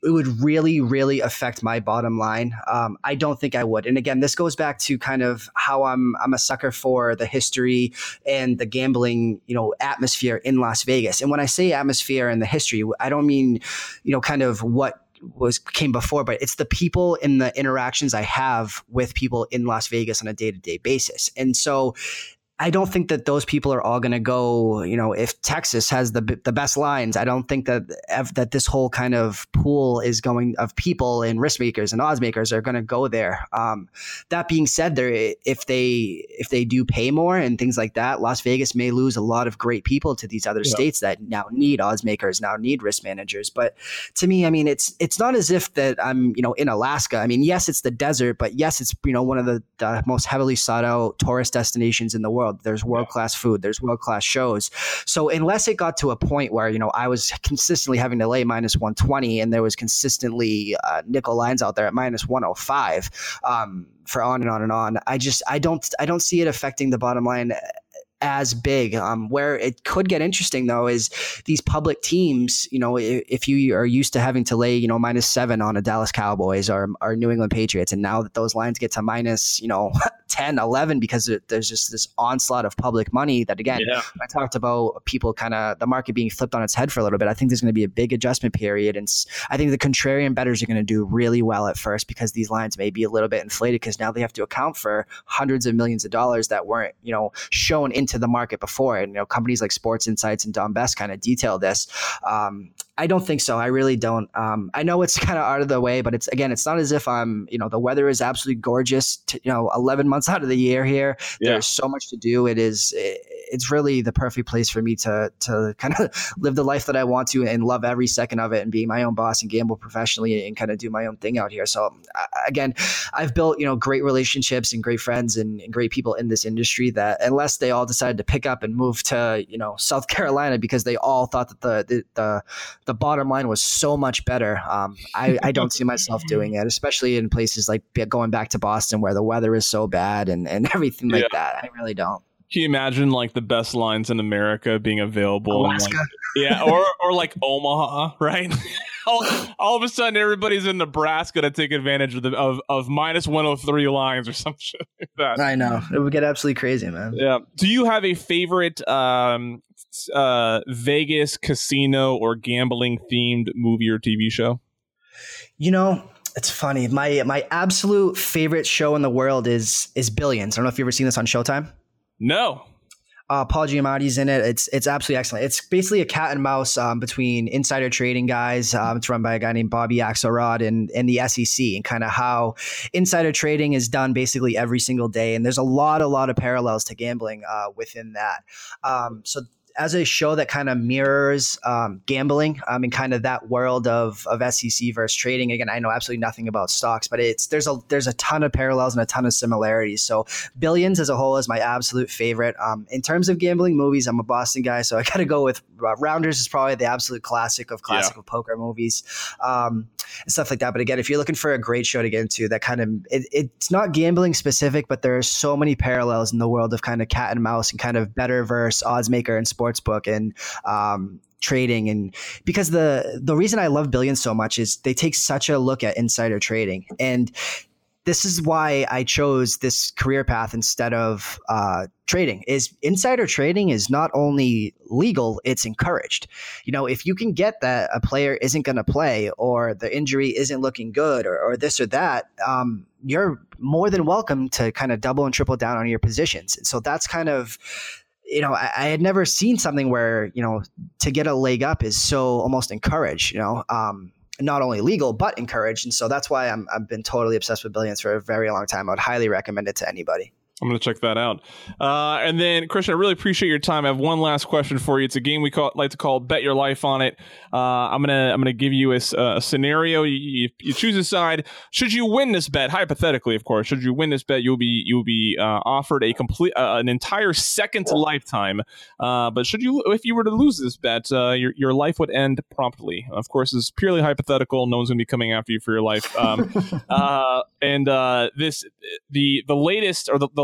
would really, really affect my bottom line. I don't think I would. And again, this goes back to kind of how I'm a sucker for the history and the gambling, atmosphere in Las Vegas. And when I say atmosphere and the history, I don't mean, kind of what came before, but it's the people and the interactions I have with people in Las Vegas on a day-to-day basis. And so I don't think that those people are all going to go, if Texas has the best lines, I don't think that this whole kind of pool is going of people and risk makers and odds makers are going to go there. That being said, if they do pay more and things like that, Las Vegas may lose a lot of great people to these other states that now need odds makers, now need risk managers. But to me, I mean, it's not as if that I'm, in Alaska. I mean, yes, it's the desert, but yes, it's, one of the most heavily sought out tourist destinations in the world. There's world-class food. There's world-class shows. So unless it got to a point where, I was consistently having to lay minus 120 and there was consistently nickel lines out there at minus 105 for on and on and on, I don't see it affecting the bottom line as big. Where it could get interesting though is these public teams, if you are used to having to lay, -7 on a Dallas Cowboys or New England Patriots, and now that those lines get to minus, 10, 11, because there's just this onslaught of public money that, again, I talked about people kind of the market being flipped on its head for a little bit. I think there's going to be a big adjustment period. And I think the contrarian bettors are going to do really well at first because these lines may be a little bit inflated because now they have to account for hundreds of millions of dollars that weren't, shown into the market before. And, companies like Sports Insights and Don Best kind of detail this. I don't think so. I really don't. I know it's kind of out of the way, but it's not as if I'm, the weather is absolutely gorgeous, 11 months out of the year here. Yeah. There's so much to do. It's really the perfect place for me to kind of live the life that I want to and love every second of it and be my own boss and gamble professionally and kind of do my own thing out here. So again, I've built, great relationships and great friends and great people in this industry that unless they all decided to pick up and move to, South Carolina because they all thought that the bottom line was so much better. I don't see myself doing it, especially in places like going back to Boston where the weather is so bad and everything like that. I really don't. Can you imagine like the best lines in America being available? Alaska. Or like Omaha, right? all of a sudden everybody's in Nebraska to take advantage of minus 103 lines or some shit like that. I know. It would get absolutely crazy, man. Yeah. Do you have a favorite Vegas casino or gambling themed movie or TV show? It's funny. My absolute favorite show in the world is Billions. I don't know if you've ever seen this on Showtime. No. Paul Giamatti's in it. It's absolutely excellent. It's basically a cat and mouse between insider trading guys. It's run by a guy named Bobby Axelrod and the SEC, and kind of how insider trading is done basically every single day. And there's a lot of parallels to gambling within that. So as a show that kind of mirrors gambling in kind of that world of SEC versus trading. Again, I know absolutely nothing about stocks, but there's a ton of parallels and a ton of similarities. So Billions as a whole is my absolute favorite. In terms of gambling movies, I'm a Boston guy, so I got to go with Rounders is probably the absolute classic of poker movies and stuff like that. But again, if you're looking for a great show to get into, that kind of it's not gambling specific, but there are so many parallels in the world of kind of cat and mouse and kind of better versus odds maker and sportsbook and trading. And because the reason I love Billions so much is they take such a look at insider trading, and this is why I chose this career path instead of trading. Is insider trading is not only legal, it's encouraged. If you can get that a player isn't going to play or the injury isn't looking good or this or that, you're more than welcome to kind of double and triple down on your positions. And so that's kind of, I had never seen something where, to get a leg up is so almost encouraged, not only legal, but encouraged. And so that's why I've been totally obsessed with Billions for a very long time. I would highly recommend it to anybody. I'm going to check that out. And then, Christian, I really appreciate your time. I have one last question for you. It's a game we like to call Bet Your Life on it. I'm gonna give you a scenario. You choose a side. Should you win this bet, hypothetically, of course, should you win this bet, you'll be offered an entire second to lifetime. But if you were to lose this bet, your life would end promptly. Of course, it's purely hypothetical. No one's going to be coming after you for your life. And the latest or the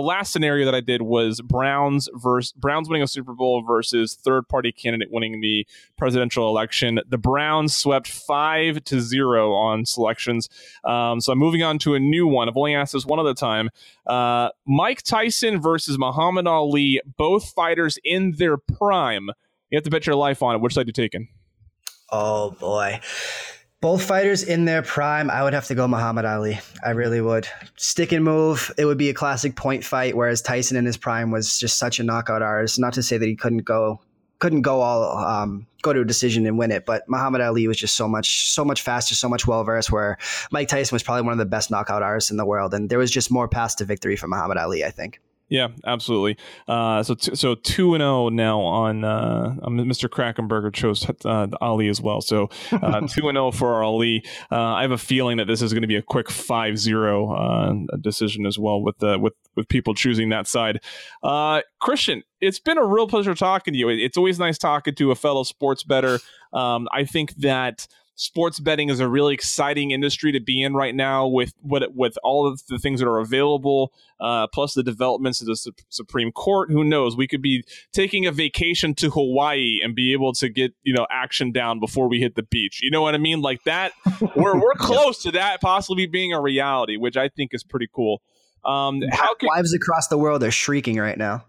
the last scenario that I did was Browns winning a Super Bowl versus third party candidate winning the presidential election. The Browns swept 5-0 on selections. So I'm moving on to a new one. I've only asked this one other time. Mike Tyson versus Muhammad Ali, both fighters in their prime. You have to bet your life on it. Which side are you taking? Oh boy. Both fighters in their prime, I would have to go Muhammad Ali. I really would. Stick and move, it would be a classic point fight, whereas Tyson in his prime was just such a knockout artist. Not to say that he couldn't go to a decision and win it, but Muhammad Ali was just so much faster, so much well-versed, where Mike Tyson was probably one of the best knockout artists in the world, and there was just more paths to victory for Muhammad Ali, I think. Yeah, absolutely. So 2-0 now on Mr. Krakenberger chose Ali as well. So 2-0 for Ali. I have a feeling that this is going to be a quick 5-0 decision as well, with people choosing that side. Christian, it's been a real pleasure talking to you. It's always nice talking to a fellow sports bettor. I think that sports betting is a really exciting industry to be in right now with all of the things that are available, plus the developments of the Supreme Court. Who knows? We could be taking a vacation to Hawaii and be able to get, action down before we hit the beach. You know what I mean? Like that, we're close to that possibly being a reality, which I think is pretty cool. Wives across the world are shrieking right now.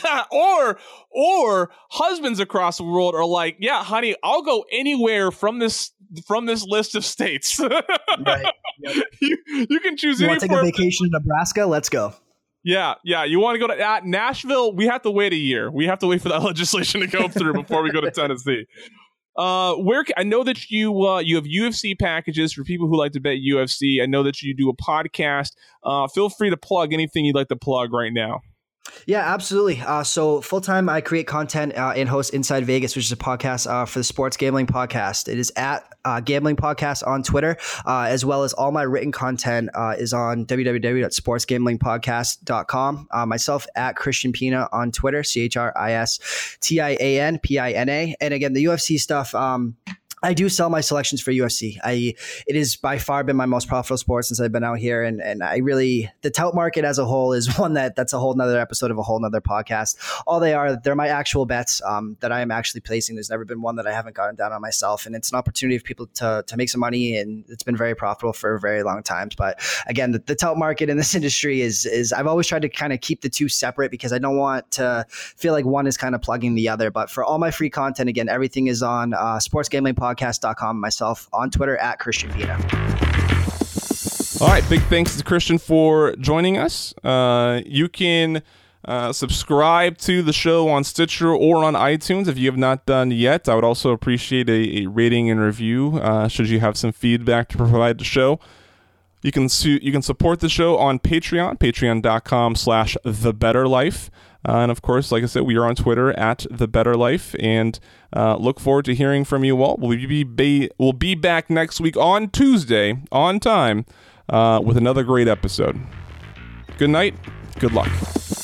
or husbands across the world are like, yeah, honey, I'll go anywhere from this list of states. Right. Yep. You can choose. You want to take a vacation in Nebraska? Let's go. Yeah. You want to go to Nashville? We have to wait a year. We have to wait for that legislation to go through before we go to Tennessee. I know that you have UFC packages for people who like to bet UFC. I know that you do a podcast. Feel free to plug anything you'd like to plug right now. Yeah, absolutely. So full-time, I create content and host Inside Vegas, which is a podcast for the Sports Gambling Podcast. It is at Gambling Podcast on Twitter, as well as all my written content is on www.sportsgamblingpodcast.com. Myself at Christian Pina on Twitter, ChristianPina. And again, the UFC stuff, I do sell my selections for UFC. It has by far been my most profitable sport since I've been out here. And I really, the tout market as a whole is one that's a whole nother episode of a whole nother podcast. All they're my actual bets that I am actually placing. There's never been one that I haven't gotten down on myself. And it's an opportunity for people to make some money. And it's been very profitable for a very long time. But again, the tout market in this industry is I've always tried to kind of keep the two separate because I don't want to feel like one is kind of plugging the other. But for all my free content, again, everything is on sportsgamblingpodcast.com, myself on Twitter at Christian Pina. All right, big thanks to Christian for joining us. You can subscribe to the show on Stitcher or on iTunes if you have not done yet. I would also appreciate a rating and review should you have some feedback to provide the show. You can support the show on Patreon, patreon.com/thebetterlife. And of course, like I said, we are on Twitter at thebetterlife, and look forward to hearing from you all. We'll be back next week on Tuesday on time with another great episode. Good night. Good luck.